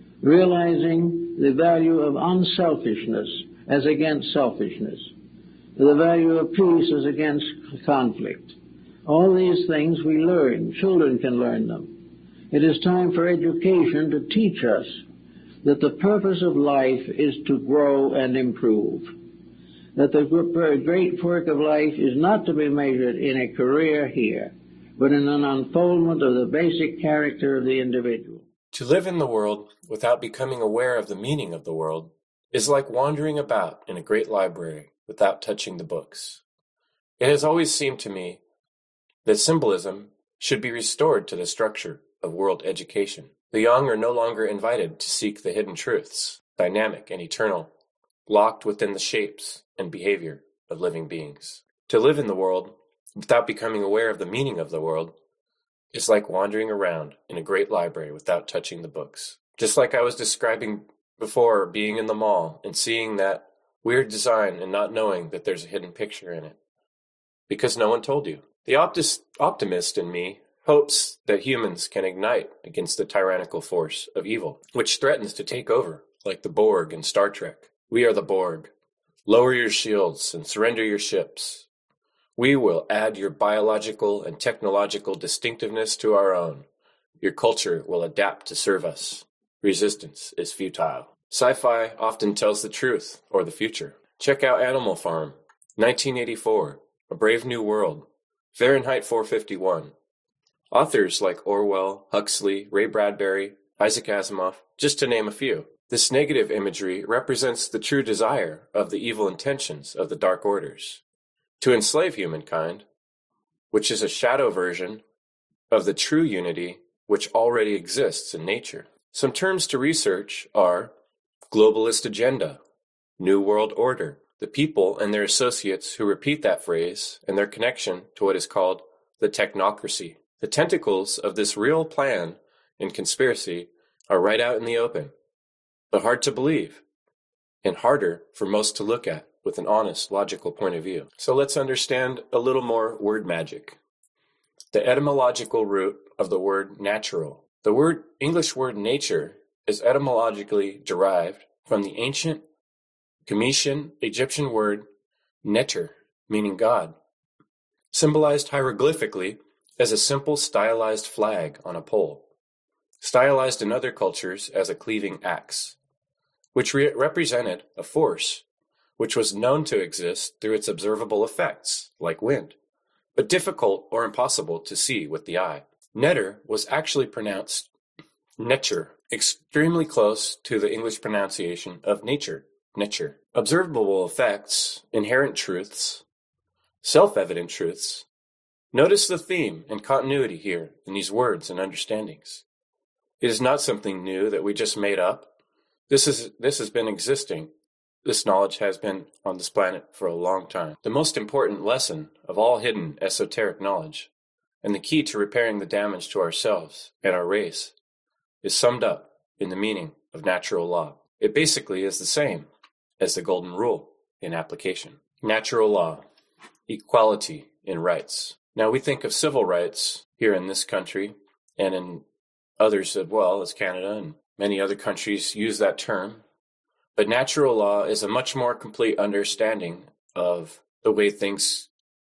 realizing the value of unselfishness as against selfishness, the value of peace as against conflict. All these things we learn. Children can learn them. It is time for education to teach us that the purpose of life is to grow and improve. That the great work of life is not to be measured in a career here, but in an unfoldment of the basic character of the individual. To live in the world without becoming aware of the meaning of the world is like wandering about in a great library without touching the books. It has always seemed to me that symbolism should be restored to the structure of world education. The young are no longer invited to seek the hidden truths, dynamic and eternal, locked within the shapes and behavior of living beings. To live in the world without becoming aware of the meaning of the world is like wandering around in a great library without touching the books. Just like I was describing before, being in the mall and seeing that weird design and not knowing that there's a hidden picture in it, because no one told you. The optis- optimist in me hopes that humans can ignite against the tyrannical force of evil, which threatens to take over, like the Borg in Star Trek. We are the Borg. Lower your shields and surrender your ships. We will add your biological and technological distinctiveness to our own. Your culture will adapt to serve us. resistance is futile. Sci-fi often tells the truth or the future. Check out Animal Farm, nineteen eighty-four, A Brave New World, Fahrenheit four fifty-one. Authors like Orwell, Huxley, Ray Bradbury, Isaac Asimov, just to name a few. This negative imagery represents the true desire of the evil intentions of the Dark Orders to enslave humankind, which is a shadow version of the true unity which already exists in nature. Some terms to research are globalist agenda, New World Order, the people and their associates who repeat that phrase, and their connection to what is called the technocracy. The tentacles of this real plan and conspiracy are right out in the open, but hard to believe, and harder for most to look at with an honest, logical point of view. So let's understand a little more word magic. The etymological root of the word natural. The word English word nature is etymologically derived from the ancient Cometian Egyptian word neter, meaning God, symbolized hieroglyphically as a simple stylized flag on a pole, stylized in other cultures as a cleaving axe, which re- represented a force which was known to exist through its observable effects, like wind, but difficult or impossible to see with the eye. Neter was actually pronounced netur, extremely close to the English pronunciation of nature, nature. Observable effects, inherent truths, self-evident truths. Notice the theme and continuity here in these words and understandings. It is not something new that we just made up. This is this has been existing. This knowledge has been on this planet for a long time. The most important lesson of all hidden esoteric knowledge, and the key to repairing the damage to ourselves and our race, is summed up in the meaning of natural law. It basically is the same as the Golden Rule in application. Natural law, equality in rights. Now we think of civil rights here in this country and in others as well, as Canada and many other countries use that term. But natural law is a much more complete understanding of the way things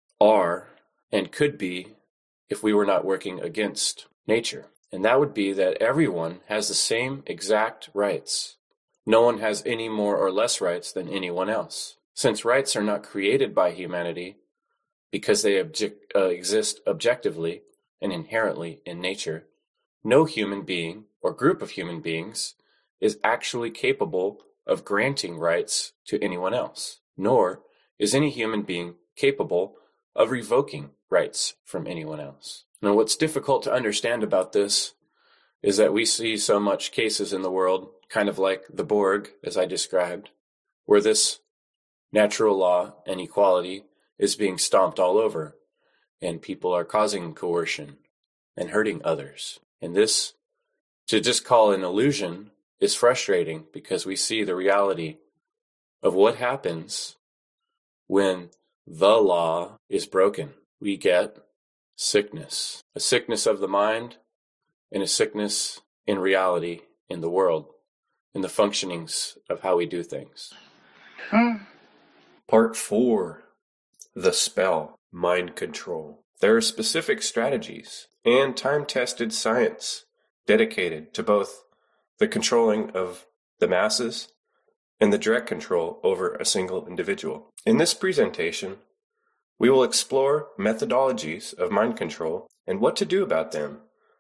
are and could be if we were not working against nature. And that would be that everyone has the same exact rights. No one has any more or less rights than anyone else. Since rights are not created by humanity because they object, uh, exist objectively and inherently in nature, no human being or group of human beings is actually capable of granting rights to anyone else, nor is any human being capable of revoking rights from anyone else. Now, what's difficult to understand about this is that we see so much cases in the world, kind of like the Borg, as I described, where this natural law and equality is being stomped all over, and people are causing coercion and hurting others. And this, to just call an illusion, is frustrating because we see the reality of what happens when the law is broken. We get sickness, a sickness of the mind and a sickness in reality in the world, in the functionings of how we do things. Hmm. Part four, the spell, mind control. There are specific strategies and time-tested science dedicated to both the controlling of the masses and the direct control over a single individual. In this presentation, we will explore methodologies of mind control and what to do about them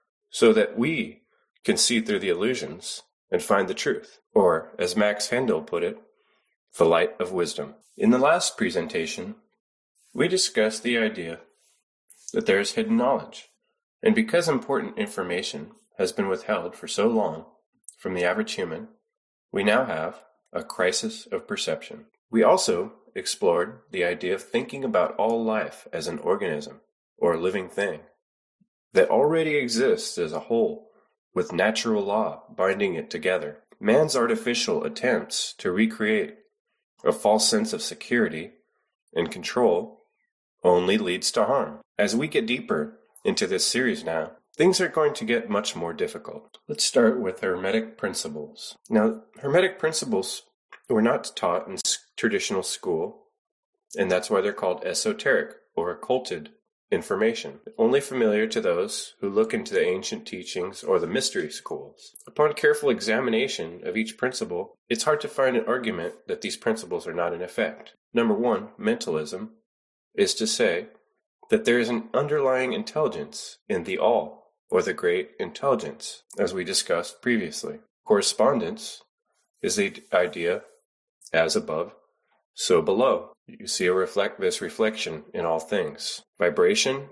so that we can see through the illusions and find the truth, or, as Max Hendel put it, the light of wisdom. In the last presentation, we discussed the idea that there is hidden knowledge, and because important information has been withheld for so long from the average human, we now have a crisis of perception. We also explored the idea of thinking about all life as an organism or a living thing that already exists as a whole, with natural law binding it together. Man's artificial attempts to recreate a false sense of security and control only leads to harm. As we get deeper into this series now, things are going to get much more difficult. Let's start with Hermetic principles. Now, Hermetic principles were not taught in traditional school, and that's why they're called esoteric or occulted information, only familiar to those who look into the ancient teachings or the mystery schools. Upon careful examination of each principle, it's hard to find an argument that these principles are not in effect. Number one, mentalism, is to say that there is an underlying intelligence in the all, or the great intelligence, as we discussed previously. Correspondence is the idea as above, so below. You see a reflect this reflection in all things. Vibration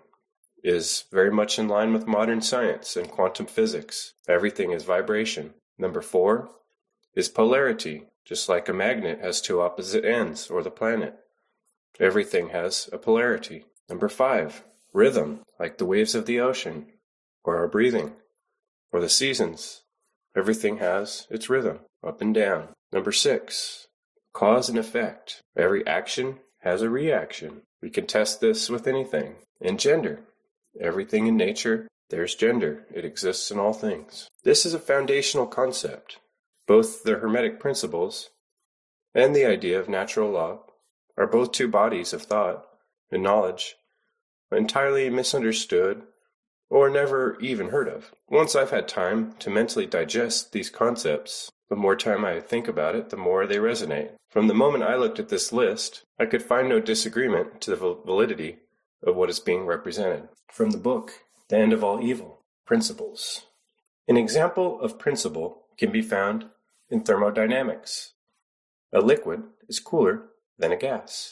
is very much in line with modern science and quantum physics. Everything is vibration. Number four is polarity, just like a magnet has two opposite ends, or the planet. Everything has a polarity. Number five, rhythm, like the waves of the ocean, or our breathing, or the seasons. Everything has its rhythm, up and down. Number six, cause and effect. Every action has a reaction. We can test this with anything. And gender. Everything in nature, there's gender. It exists in all things. This is a foundational concept. Both the Hermetic principles and the idea of natural law are both two bodies of thought and knowledge entirely misunderstood or never even heard of. Once I've had time to mentally digest these concepts, the more time I think about it, the more they resonate. From the moment I looked at this list, I could find no disagreement to the validity of what is being represented. From the book, The End of All Evil, Principles. An example of principle can be found in thermodynamics. A liquid is cooler than a gas.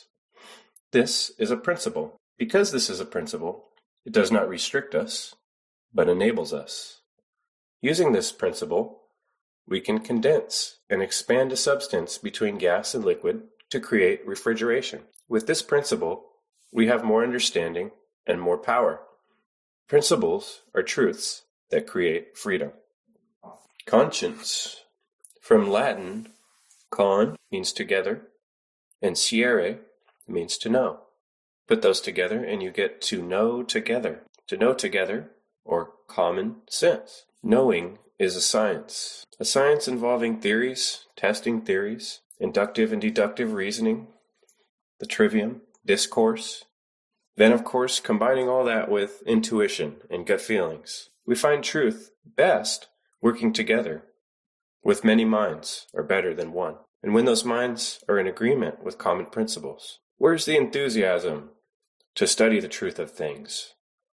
This is a principle. Because this is a principle, it does not restrict us, but enables us. Using this principle, we can condense and expand a substance between gas and liquid to create refrigeration. With this principle, we have more understanding and more power. Principles are truths that create freedom. Conscience. From Latin, con means together, and sciere means to know. Put those together and you get to know together. To know together, or common sense. Knowing is a science. A science involving theories, testing theories, inductive and deductive reasoning, the trivium, discourse. Then, of course, combining all that with intuition and gut feelings. We find truth best working together, with many minds are better than one. And when those minds are in agreement with common principles. Where's the enthusiasm to study the truth of things?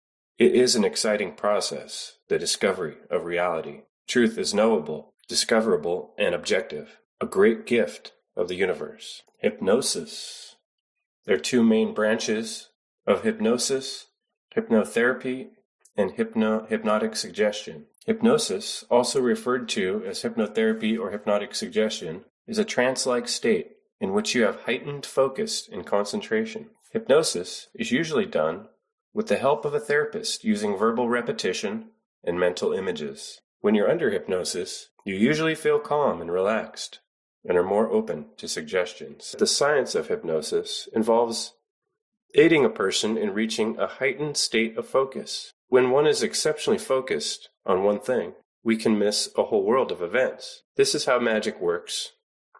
It is an exciting process, the discovery of reality. Truth is knowable, discoverable, and objective, a great gift of the universe. Hypnosis. There are two main branches of hypnosis, hypnotherapy, and hypno- hypnotic suggestion. Hypnosis, also referred to as hypnotherapy or hypnotic suggestion, is a trance-like state in which you have heightened focus and concentration. Hypnosis is usually done with the help of a therapist using verbal repetition and mental images. When you're under hypnosis, you usually feel calm and relaxed and are more open to suggestions. The science of hypnosis involves aiding a person in reaching a heightened state of focus. When one is exceptionally focused on one thing, we can miss a whole world of events. This is how magic works.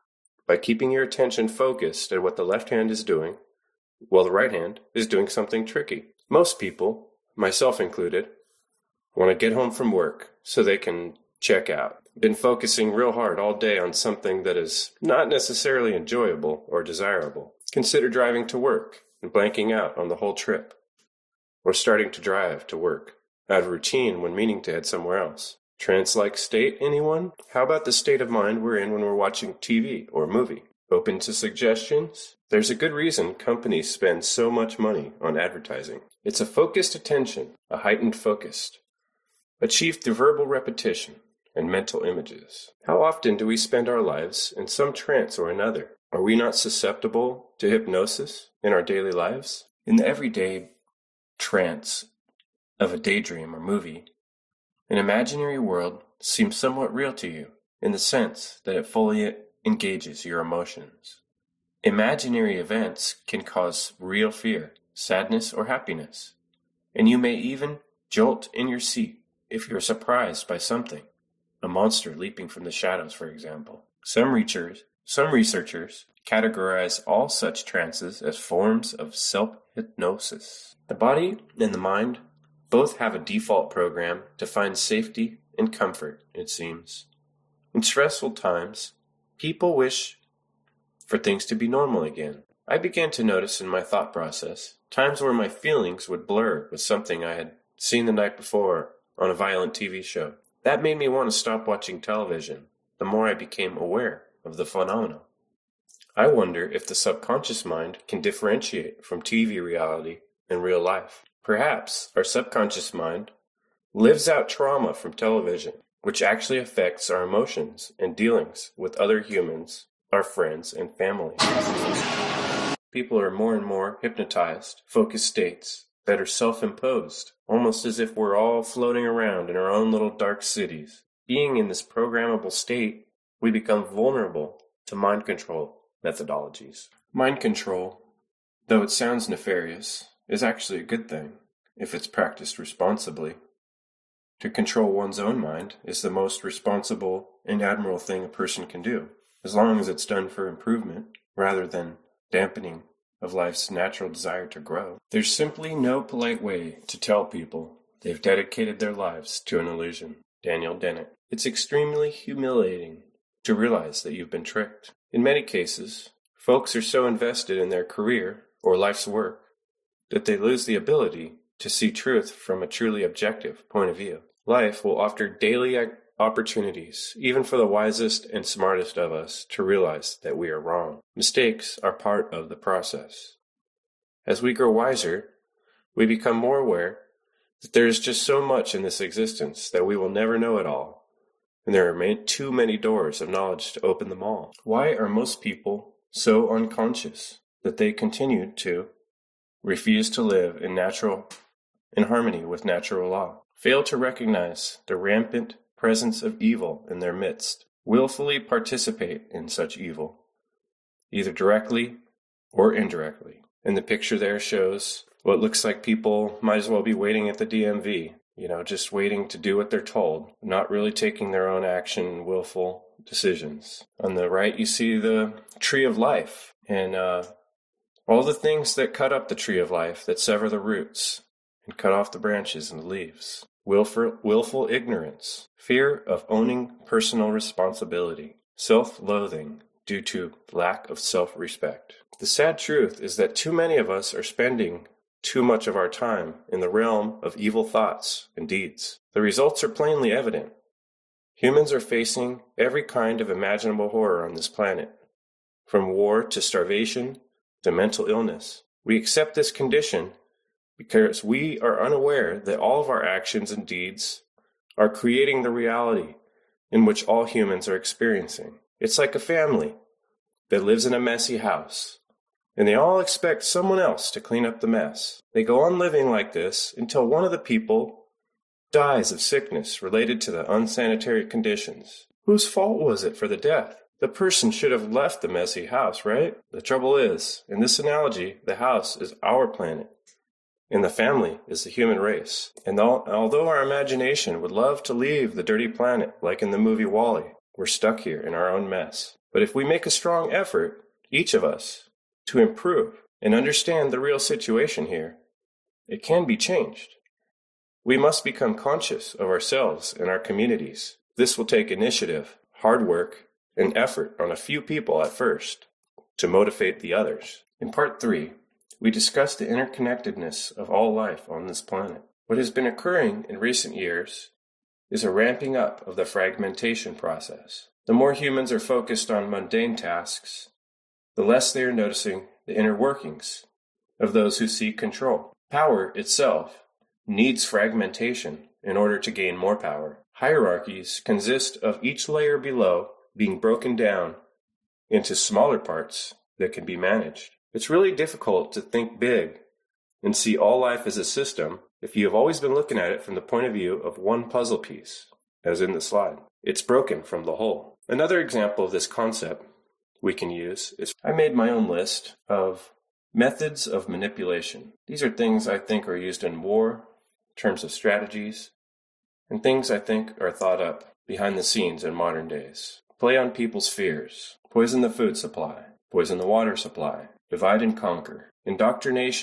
By keeping your attention focused at what the left hand is doing, while the right hand is doing something tricky. Most people, myself included, want to get home from work so they can check out. Been focusing real hard all day on something that is not necessarily enjoyable or desirable. Consider driving to work and blanking out on the whole trip. Or starting to drive to work, out of routine when meaning to head somewhere else. Trance-like state, anyone? How about the state of mind we're in when we're watching T V or a movie? Open to suggestions? There's a good reason companies spend so much money on advertising. It's a focused attention, a heightened focus, achieved through verbal repetition and mental images. How often do we spend our lives in some trance or another? Are we not susceptible to hypnosis in our daily lives? In the everyday trance of a daydream or movie, an imaginary world seems somewhat real to you in the sense that it fully engages your emotions. Imaginary events can cause real fear, sadness, or happiness, and you may even jolt in your seat if you're surprised by something, a monster leaping from the shadows, for example. Some researchers, some researchers categorize all such trances as forms of self hypnosis. The body and the mind both have a default program to find safety and comfort, it seems. In stressful times, people wish for things to be normal again. I began to notice in my thought process times where my feelings would blur with something I had seen the night before on a violent T V show. That made me want to stop watching television the more I became aware of the phenomena. I wonder if the subconscious mind can differentiate from T V reality and real life. Perhaps our subconscious mind lives out trauma from television, which actually affects our emotions and dealings with other humans, our friends, and family. People are more and more hypnotized, focused states that are self-imposed, almost as if we're all floating around in our own little dark cities. Being in this programmable state, we become vulnerable to mind control methodologies. Mind control, though it sounds nefarious, is actually a good thing if it's practiced responsibly. To control one's own mind is the most responsible and admirable thing a person can do, as long as it's done for improvement rather than dampening of life's natural desire to grow. There's simply no polite way to tell people they've dedicated their lives to an illusion. Daniel Dennett. It's extremely humiliating to realize that you've been tricked. In many cases, folks are so invested in their career or life's work that they lose the ability to see truth from a truly objective point of view. Life will offer daily opportunities, even for the wisest and smartest of us, to realize that we are wrong. Mistakes are part of the process. As we grow wiser, we become more aware that there is just so much in this existence that we will never know it all, and there are too many doors of knowledge to open them all. Why are most people so unconscious that they continue to refuse to live in natural, in harmony with natural law, fail to recognize the rampant presence of evil in their midst, willfully participate in such evil, either directly or indirectly? And the picture there shows what looks like people might as well be waiting at the D M V, you know, just waiting to do what they're told, not really taking their own action, willful decisions. On the right, you see the tree of life, and uh, all the things that cut up the tree of life, that sever the roots and cut off the branches and the leaves. Willful, willful ignorance, fear of owning personal responsibility, self-loathing due to lack of self-respect. The sad truth is that too many of us are spending too much of our time in the realm of evil thoughts and deeds. The results are plainly evident. Humans are facing every kind of imaginable horror on this planet, from war to starvation to mental illness. We accept this condition because we are unaware that all of our actions and deeds are creating the reality in which all humans are experiencing. It's like a family that lives in a messy house, and they all expect someone else to clean up the mess. They go on living like this until one of the people dies of sickness related to the unsanitary conditions. Whose fault was it for the death? The person should have left the messy house, right? The trouble is, in this analogy, the house is our planet, and the family is the human race. And although our imagination would love to leave the dirty planet, like in the movie WALL-E, we're stuck here in our own mess. But if we make a strong effort, each of us, to improve and understand the real situation here, it can be changed. We must become conscious of ourselves and our communities. This will take initiative, hard work, and effort on a few people at first to motivate the others. In part three, we discussed the interconnectedness of all life on this planet. What has been occurring in recent years is a ramping up of the fragmentation process. The more humans are focused on mundane tasks, the less they are noticing the inner workings of those who seek control. Power itself needs fragmentation in order to gain more power. Hierarchies consist of each layer below being broken down into smaller parts that can be managed. It's really difficult to think big and see all life as a system if you have always been looking at it from the point of view of one puzzle piece, as in the slide. It's broken from the whole. Another example of this concept we can use is I made my own list of methods of manipulation. These are things I think are used in war, in terms of strategies, and things I think are thought up behind the scenes in modern days. Play on people's fears, poison the food supply, poison the water supply, divide and conquer, indoctrination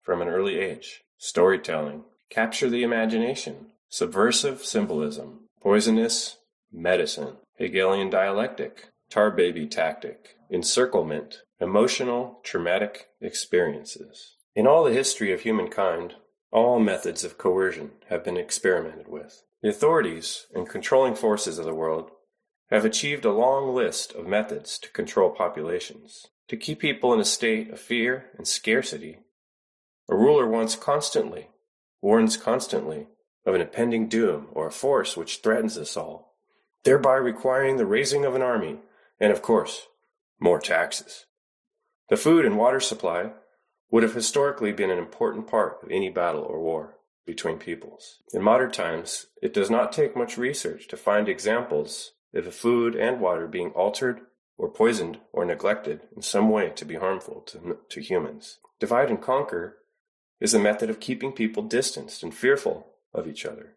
from an early age. Storytelling, capture the imagination, subversive symbolism, poisonous medicine, Hegelian dialectic, tar baby tactic, encirclement, emotional traumatic experiences. In all the history of humankind, all methods of coercion have been experimented with. The authorities and controlling forces of the world have achieved a long list of methods to control populations. To keep people in a state of fear and scarcity, a ruler wants constantly, warns constantly of an impending doom or a force which threatens us all, thereby requiring the raising of an army and, of course, more taxes. The food and water supply would have historically been an important part of any battle or war between peoples. In modern times, it does not take much research to find examples of the food and water being altered or poisoned or neglected in some way to be harmful to, to humans. Divide and conquer is a method of keeping people distanced and fearful of each other.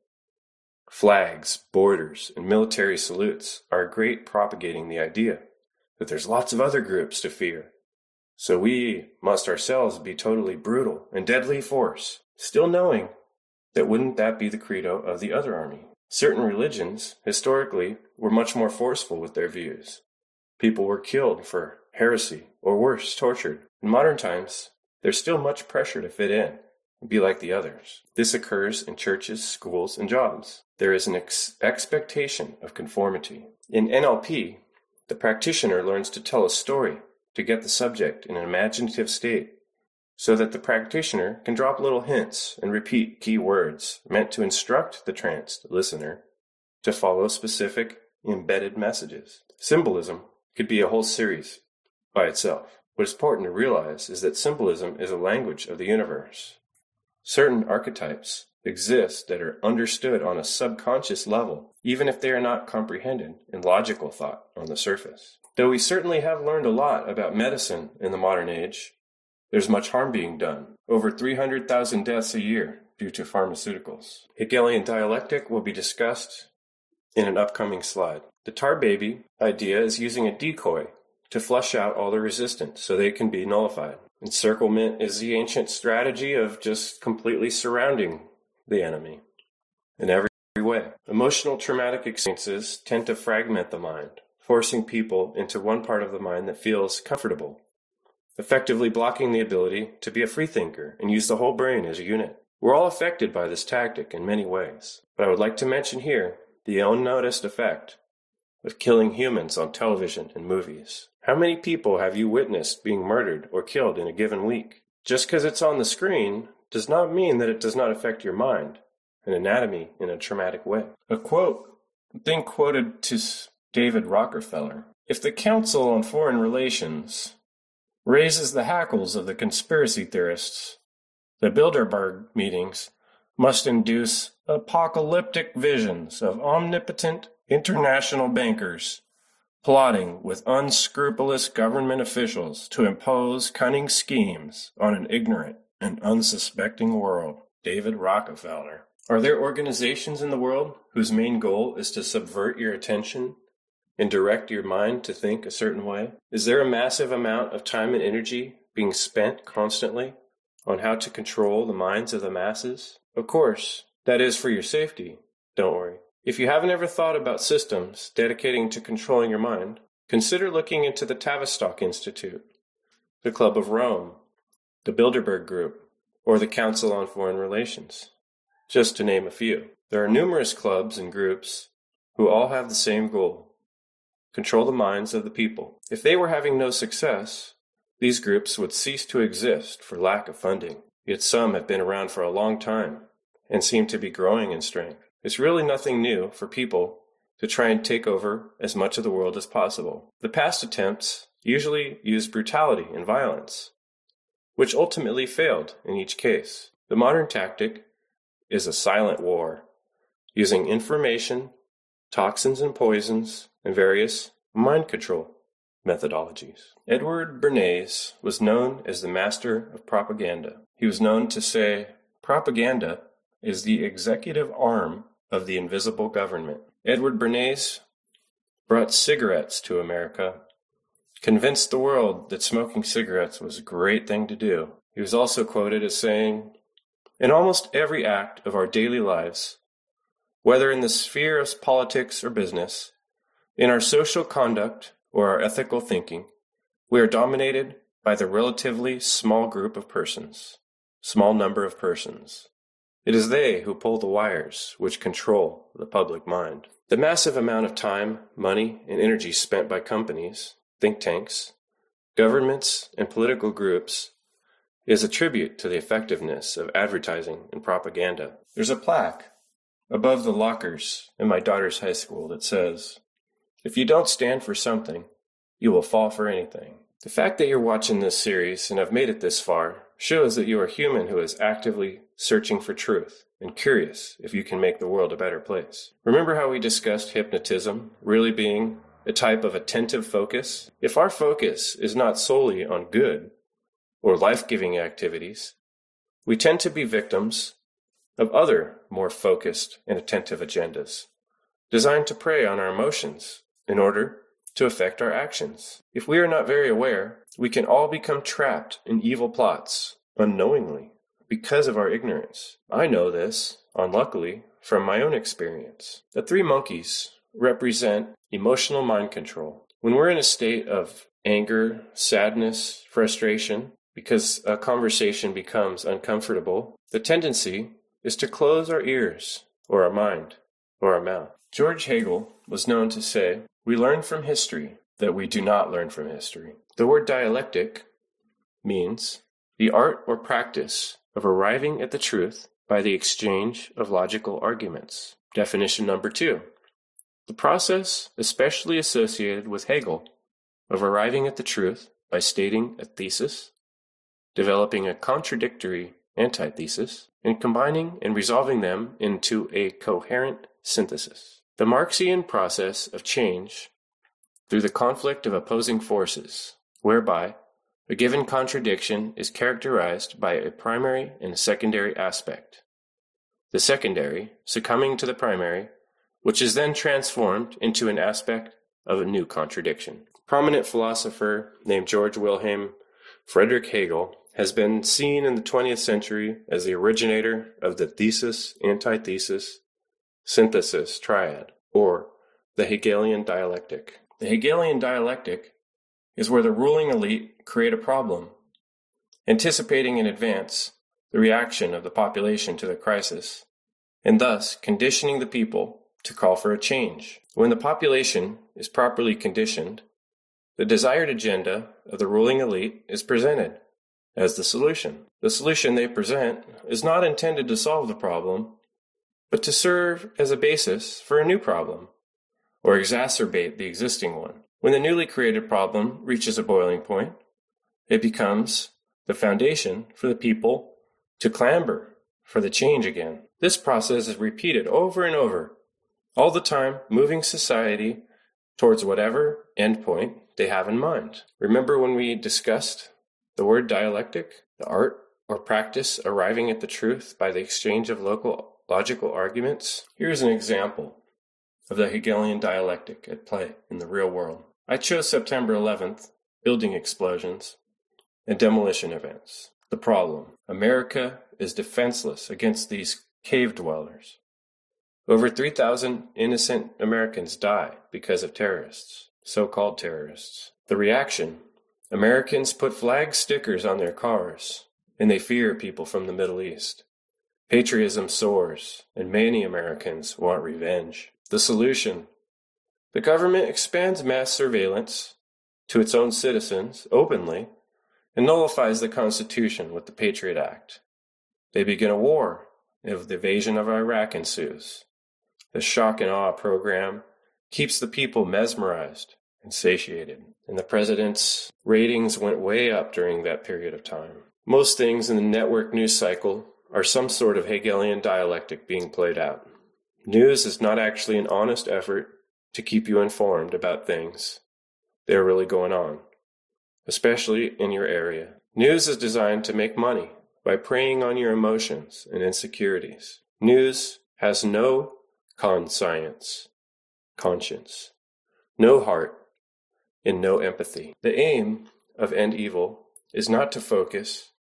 Flags, borders, and military salutes are great propagating the idea that there's lots of other groups to fear. So we must ourselves be totally brutal and deadly force, still knowing that wouldn't that be the credo of the other army? Certain religions, historically, were much more forceful with their views. People were killed for heresy, or worse, tortured. In modern times, there's still much pressure to fit in and be like the others. This occurs in churches, schools, and jobs. There is an ex- expectation of conformity. In N L P, the practitioner learns to tell a story to get the subject in an imaginative state, so that the practitioner can drop little hints and repeat key words meant to instruct the tranced listener to follow specific embedded messages. Symbolism could be a whole series by itself. What is important to realize is that symbolism is a language of the universe. Certain archetypes exist that are understood on a subconscious level, even if they are not comprehended in logical thought on the surface. Though we certainly have learned a lot about medicine in the modern age, there's much harm being done. Over three hundred thousand deaths a year due to pharmaceuticals. Hegelian dialectic will be discussed in an upcoming slide. The tar baby idea is using a decoy to flush out all the resistance so they can be nullified. Encirclement is the ancient strategy of just completely surrounding the enemy in every way. Emotional traumatic experiences tend to fragment the mind, forcing people into one part of the mind that feels comfortable, effectively blocking the ability to be a free thinker and use the whole brain as a unit. We're all affected by this tactic in many ways, but I would like to mention here the unnoticed effect of killing humans on television and movies. How many people have you witnessed being murdered or killed in a given week? Just because it's on the screen does not mean that it does not affect your mind and anatomy in a traumatic way. A quote, thing quoted to David Rockefeller: if the Council on Foreign Relations raises the hackles of the conspiracy theorists, the Bilderberg meetings must induce apocalyptic visions of omnipotent international bankers plotting with unscrupulous government officials to impose cunning schemes on an ignorant and unsuspecting world. David Rockefeller. Are there organizations in the world whose main goal is to subvert your attention and direct your mind to think a certain way? Is there a massive amount of time and energy being spent constantly on how to control the minds of the masses? Of course, that is for your safety. Don't worry. If you haven't ever thought about systems dedicating to controlling your mind, consider looking into the Tavistock Institute, the Club of Rome, the Bilderberg Group, or the Council on Foreign Relations, just to name a few. There are numerous clubs and groups who all have the same goal: control the minds of the people. If they were having no success, these groups would cease to exist for lack of funding. Yet some have been around for a long time and seem to be growing in strength. It's really nothing new for people to try and take over as much of the world as possible. The past attempts usually used brutality and violence, which ultimately failed in each case. The modern tactic is a silent war, using information, toxins and poisons, and various mind control methodologies. Edward Bernays was known as the master of propaganda. He was known to say, propaganda is the executive arm of the invisible government. Edward Bernays brought cigarettes to America, convinced the world that smoking cigarettes was a great thing to do, He was also quoted as saying, "In almost every act of our daily lives, whether in the sphere of politics or business, in our social conduct or our ethical thinking, we are dominated by the relatively small group of persons, small number of persons. It is they who pull the wires which control the public mind." The massive amount of time, money, and energy spent by companies, think tanks, governments, and political groups is a tribute to the effectiveness of advertising and propaganda. There's a plaque above the lockers in my daughter's high school that says, "If you don't stand for something, you will fall for anything." The fact that you're watching this series and have made it this far shows that you are a human who is actively searching for truth and curious if you can make the world a better place. Remember how we discussed hypnotism really being a type of attentive focus? If our focus is not solely on good or life-giving activities, we tend to be victims of other more focused and attentive agendas, designed to prey on our emotions in order to affect our actions. If we are not very aware, we can all become trapped in evil plots unknowingly because of our ignorance. I know this, unluckily, from my own experience. The three monkeys represent emotional mind control. When we're in a state of anger, sadness, frustration, because a conversation becomes uncomfortable, the tendency is to close our ears, or our mind, or our mouth. George Hegel was known to say, "We learn from history that we do not learn from history." The word dialectic means the art or practice of arriving at the truth by the exchange of logical arguments. Definition number two. The process especially associated with Hegel of arriving at the truth by stating a thesis, developing a contradictory antithesis, and combining and resolving them into a coherent synthesis. The Marxian process of change through the conflict of opposing forces, whereby a given contradiction is characterized by a primary and a secondary aspect. The secondary succumbing to the primary, which is then transformed into an aspect of a new contradiction. A prominent philosopher named George Wilhelm Friedrich Hegel has been seen in the twentieth century as the originator of the thesis, antithesis, synthesis triad, or the Hegelian dialectic. The Hegelian dialectic is where the ruling elite create a problem, anticipating in advance the reaction of the population to the crisis, and thus conditioning the people to call for a change. When the population is properly conditioned, the desired agenda of the ruling elite is presented as the solution. The solution they present is not intended to solve the problem, but to serve as a basis for a new problem, or exacerbate the existing one. When the newly created problem reaches a boiling point, it becomes the foundation for the people to clamber for the change again. This process is repeated over and over, all the time moving society towards whatever endpoint they have in mind. Remember when we discussed the word dialectic, the art or practice arriving at the truth by the exchange of local logical arguments? Here's an example of the Hegelian dialectic at play in the real world. I chose September eleventh, building explosions and demolition events. The problem: America is defenseless against these cave dwellers. Over three thousand innocent Americans die because of terrorists, so-called terrorists. The reaction: Americans put flag stickers on their cars, and they fear people from the Middle East. Patriotism soars, and many Americans want revenge. The solution: the government expands mass surveillance to its own citizens openly and nullifies the Constitution with the Patriot Act. They begin a war if the invasion of Iraq ensues. The shock and awe program keeps the people mesmerized and satiated, and the president's ratings went way up during that period of time. Most things in the network news cycle are some sort of Hegelian dialectic being played out. News is not actually an honest effort to keep you informed about things that are really going on, especially in your area. News is designed to make money by preying on your emotions and insecurities. News has no conscience, conscience, no heart, and no empathy. The aim of End Evil is not to focus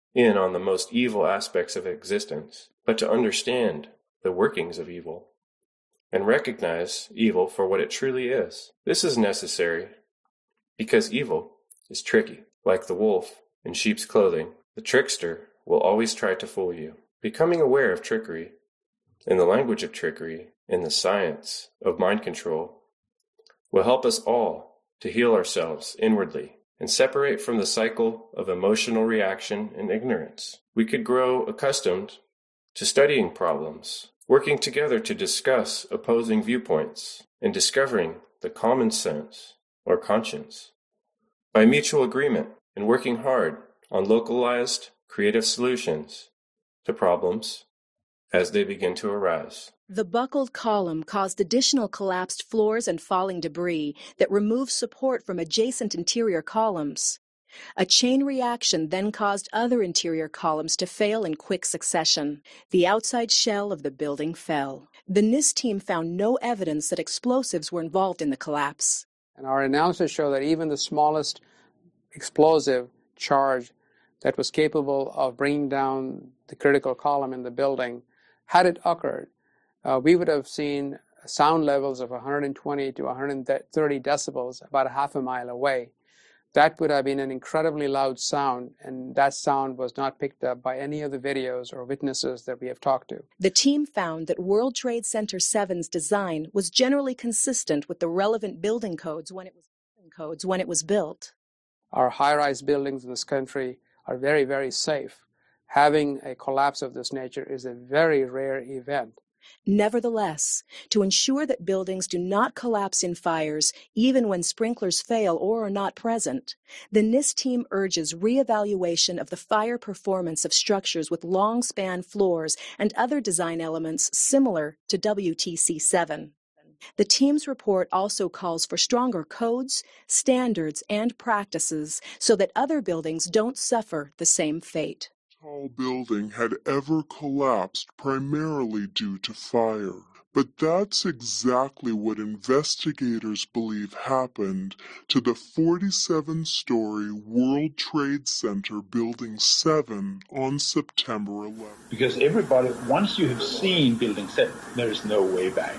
in on the most evil aspects of existence, but to understand the workings of evil and recognize evil for what it truly is. This is necessary because evil is tricky. Like the wolf in sheep's clothing, the trickster will always try to fool you. Becoming aware of trickery, in the language of trickery, in the science of mind control, will help us all to heal ourselves inwardly and separate from the cycle of emotional reaction and ignorance. We could grow accustomed to studying problems, working together to discuss opposing viewpoints, and discovering the common sense or conscience by mutual agreement and working hard on localized, creative solutions to problems as they begin to arise. The buckled column caused additional collapsed floors and falling debris that removed support from adjacent interior columns. A chain reaction then caused other interior columns to fail in quick succession. The outside shell of the building fell. The NIST team found no evidence that explosives were involved in the collapse. And our analysis showed that even the smallest explosive charge that was capable of bringing down the critical column in the building, had it occurred, uh, we would have seen sound levels of one hundred twenty to one hundred thirty decibels about a half a mile away. That would have been an incredibly loud sound, and that sound was not picked up by any of the videos or witnesses that we have talked to. The team found that World Trade Center seven's design was generally consistent with the relevant building codes when it was, codes when it was built. Our high-rise buildings in this country are very, very safe. Having a collapse of this nature is a very rare event. Nevertheless, to ensure that buildings do not collapse in fires, even when sprinklers fail or are not present, the NIST team urges reevaluation of the fire performance of structures with long-span floors and other design elements similar to W T C seven. The team's report also calls for stronger codes, standards, and practices so that other buildings don't suffer the same fate. Tall building had ever collapsed primarily due to fire. But that's exactly what investigators believe happened to the forty-seven story World Trade Center Building seven on September eleventh. Because everybody, once you have seen Building seven, there is no way back.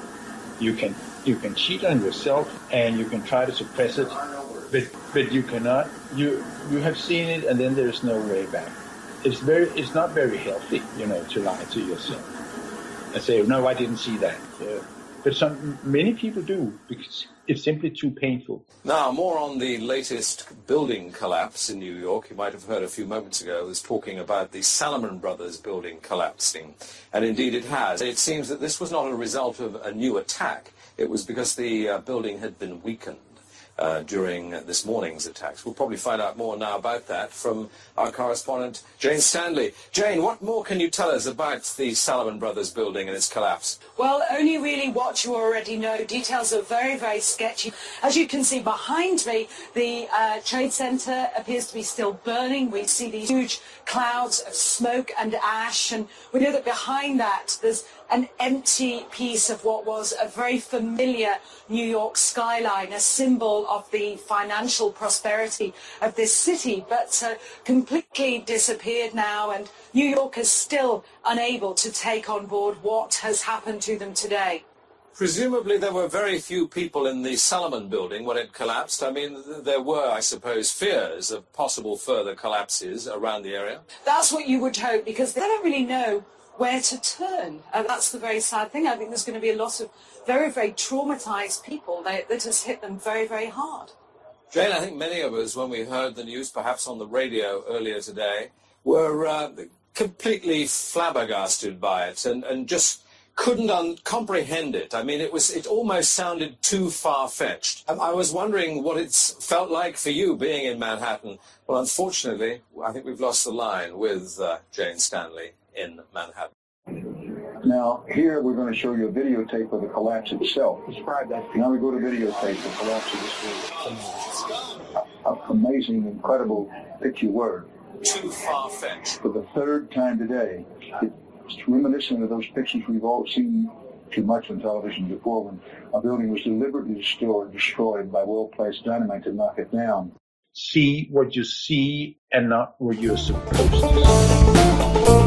You can you can cheat on yourself and you can try to suppress it, but but you cannot. You you have seen it and then there is no way back. It's very it's not very healthy, you know, to lie to yourself and say, no, I didn't see that. Uh, but some many people do because it's simply too painful. Now, more on the latest building collapse in New York. You might have heard a few moments ago, I was talking about the Salomon Brothers building collapsing. And indeed it has. It seems that this was not a result of a new attack. It was because the uh, building had been weakened uh, during uh, this morning's attacks. We'll probably find out more now about that from our correspondent, Jane Stanley. Jane, what more can you tell us about the Salomon Brothers building and its collapse? Well, only really what you already know. Details are very, very sketchy. As you can see behind me, the uh, Trade Center appears to be still burning. We see these huge clouds of smoke and ash, and we know that behind that there's an empty piece of what was a very familiar New York skyline, a symbol of the financial prosperity of this city, but uh, completely disappeared now, and New York is still unable to take on board what has happened to them today. Presumably there were very few people in the Salomon building when it collapsed. I mean, there were, I suppose, fears of possible further collapses around the area. That's what you would hope, because they don't really know where to turn. And that's the very sad thing. I think there's going to be a lot of very, very traumatized people that, that has hit them very, very hard. Jane, I think many of us, when we heard the news, perhaps on the radio earlier today, were uh, completely flabbergasted by it and, and just couldn't un- comprehend it. I mean, it was it almost sounded too far-fetched. I was wondering what it's felt like for you being in Manhattan. Well, unfortunately, I think we've lost the line with uh, Jane Stanley in Manhattan. Now, here we're going to show you a videotape of the collapse itself. Describe that. Now we go to videotape, the collapse of this building. Amazing, incredible picture word. Too far-fetched. For the third time today, it's reminiscent of those pictures we've all seen too much on television before, when a building was deliberately destroyed, destroyed by well-placed dynamite to knock it down. see what you see and not what you're supposed to see.